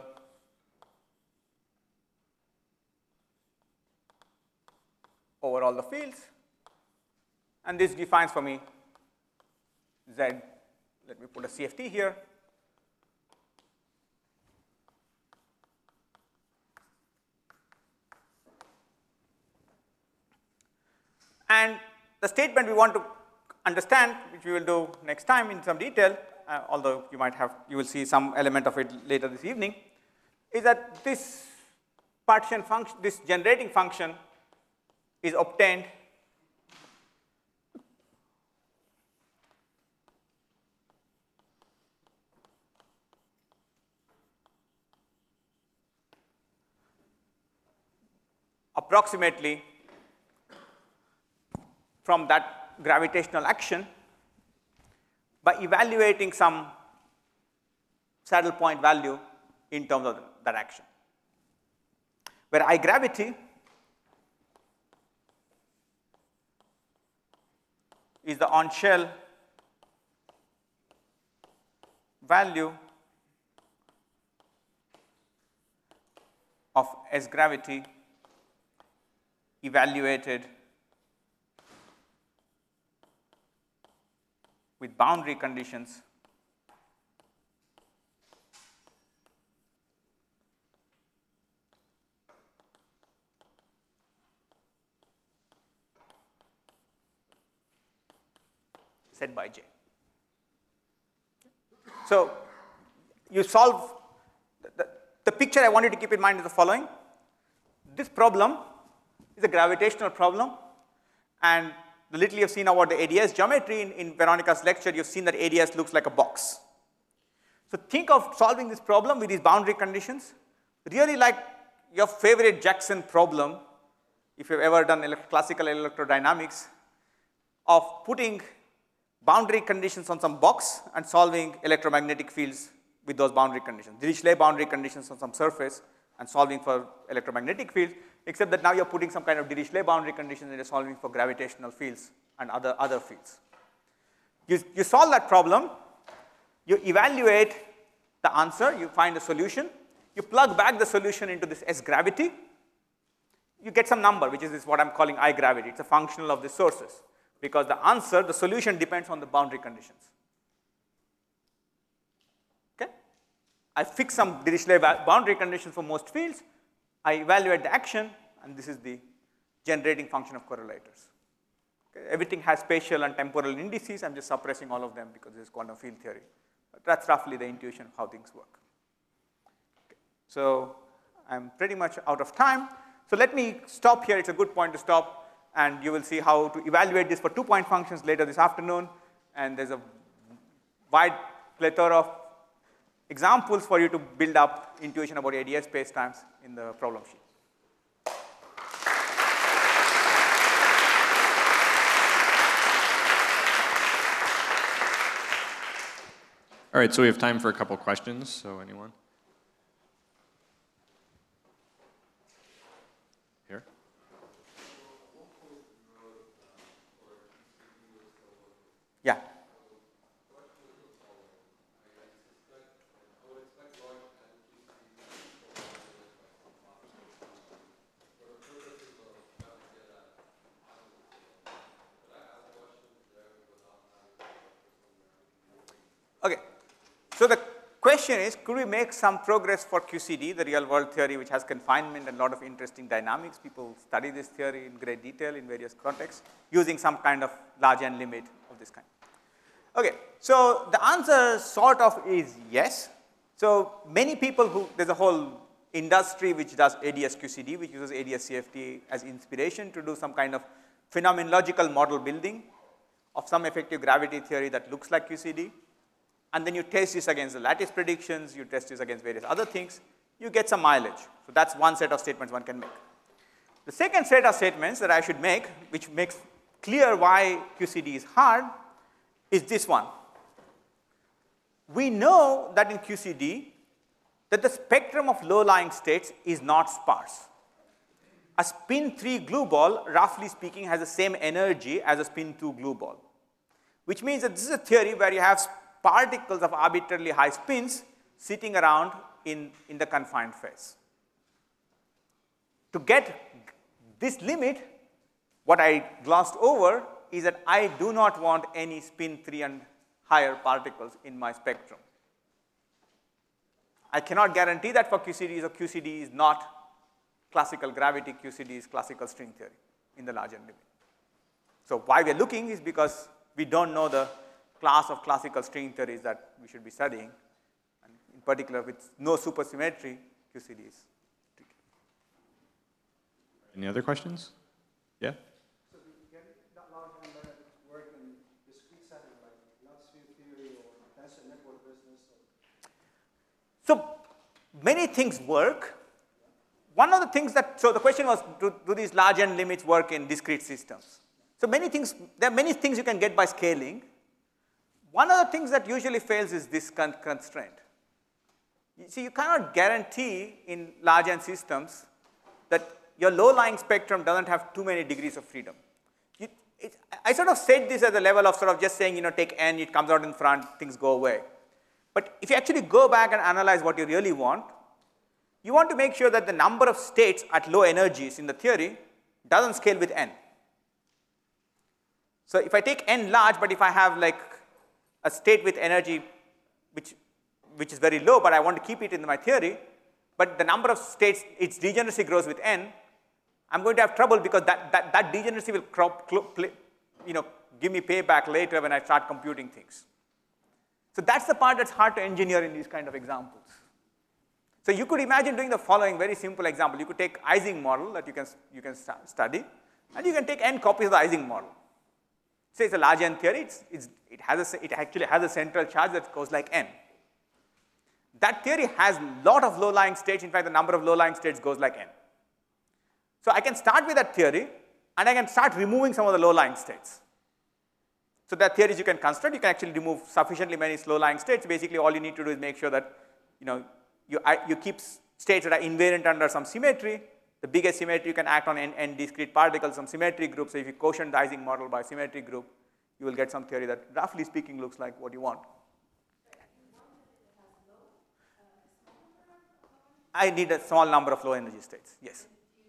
over all the fields, and this defines for me Z. Let me put a C F T here. And the statement we want to understand, which we will do next time in some detail, uh, although you might have, you will see some element of it later this evening, is that this partition function, this generating function is obtained approximately from that gravitational action by evaluating some saddle point value in terms of that action, where I gravity is the on shell value of S gravity evaluated with boundary conditions set by J. So you solve, the, the, the picture I want you to keep in mind is the following. This problem is a gravitational problem, and the little you've seen about the A D S geometry in, in Veronica's lecture, you've seen that A D S looks like a box. So think of solving this problem with these boundary conditions, really like your favorite Jackson problem, if you've ever done ele- classical electrodynamics, of putting boundary conditions on some box and solving electromagnetic fields with those boundary conditions. Dirichlet boundary conditions on some surface and solving for electromagnetic fields, except that now you're putting some kind of Dirichlet boundary conditions and you're solving for gravitational fields and other, other fields. You, you solve that problem, you evaluate the answer, you find a solution, you plug back the solution into this S gravity, you get some number, which is this what I'm calling I gravity. It's a functional of the sources, because the answer, the solution depends on the boundary conditions. Okay? I fix some Dirichlet boundary conditions for most fields, I evaluate the action, and this is the generating function of correlators. Okay? Everything has spatial and temporal indices. I'm just suppressing all of them because this is quantum field theory. But that's roughly the intuition of how things work. Okay. So I'm pretty much out of time. So let me stop here. It's a good point to stop, and you will see how to evaluate this for two-point functions later this afternoon. And there's a wide plethora of examples for you to build up intuition about A D S spacetimes in the problem sheet. All right, so we have time for a couple questions. So anyone? Here? Yeah. Okay. So the question is, could we make some progress for Q C D, the real world theory, which has confinement and a lot of interesting dynamics? People study this theory in great detail in various contexts, using some kind of large N limit of this kind. Okay, so the answer sort of is yes. So many people who, there's a whole industry which does A D S Q C D, which uses A D S C F T as inspiration to do some kind of phenomenological model building of some effective gravity theory that looks like Q C D. And then you test this against the lattice predictions, you test this against various other things, you get some mileage. So that's one set of statements one can make. The second set of statements that I should make, which makes clear why Q C D is hard, is this one. We know that in Q C D, that the spectrum of low-lying states is not sparse. A spin three glue ball, roughly speaking, has the same energy as a spin two glue ball, which means that this is a theory where you have particles of arbitrarily high spins sitting around in, in the confined phase. To get this limit, what I glossed over is that I do not want any spin three and higher particles in my spectrum. I cannot guarantee that for Q C D, so Q C D is not classical gravity, Q C D is classical string theory in the large N limit. So why we are looking is because we don't know the class of classical string theories that we should be studying, and in particular with no supersymmetry, Q C D is tricky. Any other questions? Yeah? So we can that large N limit work in discrete settings like Lutz field theory or tensor network business? Or So many things work. One of the things that, so the question was, do, do these large N limits work in discrete systems? So many things, there are many things you can get by scaling. One of the things that usually fails is this con constraint. You see, you cannot guarantee in large N systems that your low-lying spectrum doesn't have too many degrees of freedom. You, it, I sort of said this at the level of sort of just saying, you know, take N, it comes out in front, things go away. But if you actually go back and analyze what you really want, you want to make sure that the number of states at low energies in the theory doesn't scale with N. So if I take N large, but if I have like a state with energy which, which is very low, but I want to keep it in my theory, but the number of states, its degeneracy grows with N, I'm going to have trouble because that, that, that degeneracy will crop, you know, give me payback later when I start computing things. So that's the part that's hard to engineer in these kind of examples. So you could imagine doing the following very simple example. You could take Ising model that you can, you can study, and you can take N copies of the Ising model. Say it's a large N theory, it's, it's, it, has a, it actually has a central charge that goes like N. That theory has a lot of low-lying states. In fact, the number of low-lying states goes like N. So I can start with that theory, and I can start removing some of the low-lying states. So there are theories you can construct. You can actually remove sufficiently many low-lying states. Basically, all you need to do is make sure that, you know, you, you keep states that are invariant under some symmetry. The biggest symmetry you can act on n, n discrete particles, some symmetric group. So if you quotient the Ising model by symmetric group, you will get some theory that, roughly speaking, looks like what you want. I need a small number of low energy states, yes.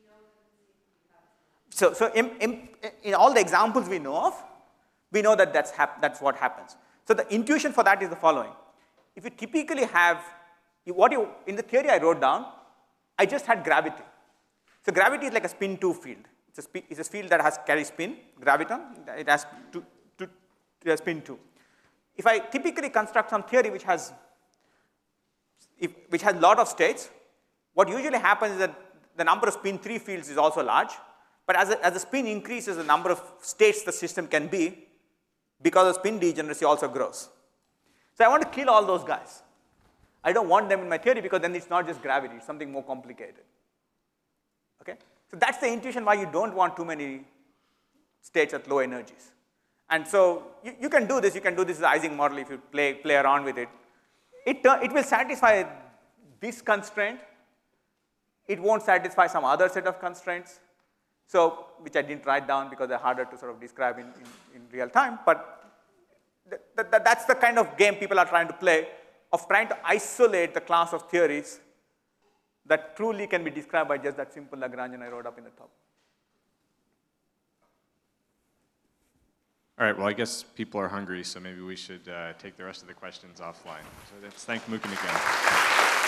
So, so in, in, in all the examples we know of, we know that that's, hap that's what happens. So the intuition for that is the following. If you typically have, you, what you, in the theory I wrote down, I just had gravity. So gravity is like a spin two field. It's a, spi it's a field that has carry spin, graviton, it has two, two, two, spin two. If I typically construct some theory which has, if, which has a lot of states, what usually happens is that the number of spin three fields is also large, but as, a, as the spin increases, the number of states the system can be, because of spin degeneracy also grows. So I want to kill all those guys. I don't want them in my theory because then it's not just gravity, it's something more complicated. Okay? So that's the intuition why you don't want too many states at low energies. And so you, you can do this, you can do this as Ising model if you play, play around with it. It, uh, it will satisfy this constraint. It won't satisfy some other set of constraints, so which I didn't write down because they're harder to sort of describe in, in, in real time. But th th th that's the kind of game people are trying to play, of trying to isolate the class of theories that truly can be described by just that simple Lagrangian I wrote up in the top. All right, well, I guess people are hungry, so maybe we should uh, take the rest of the questions offline. So let's thank Mookin again.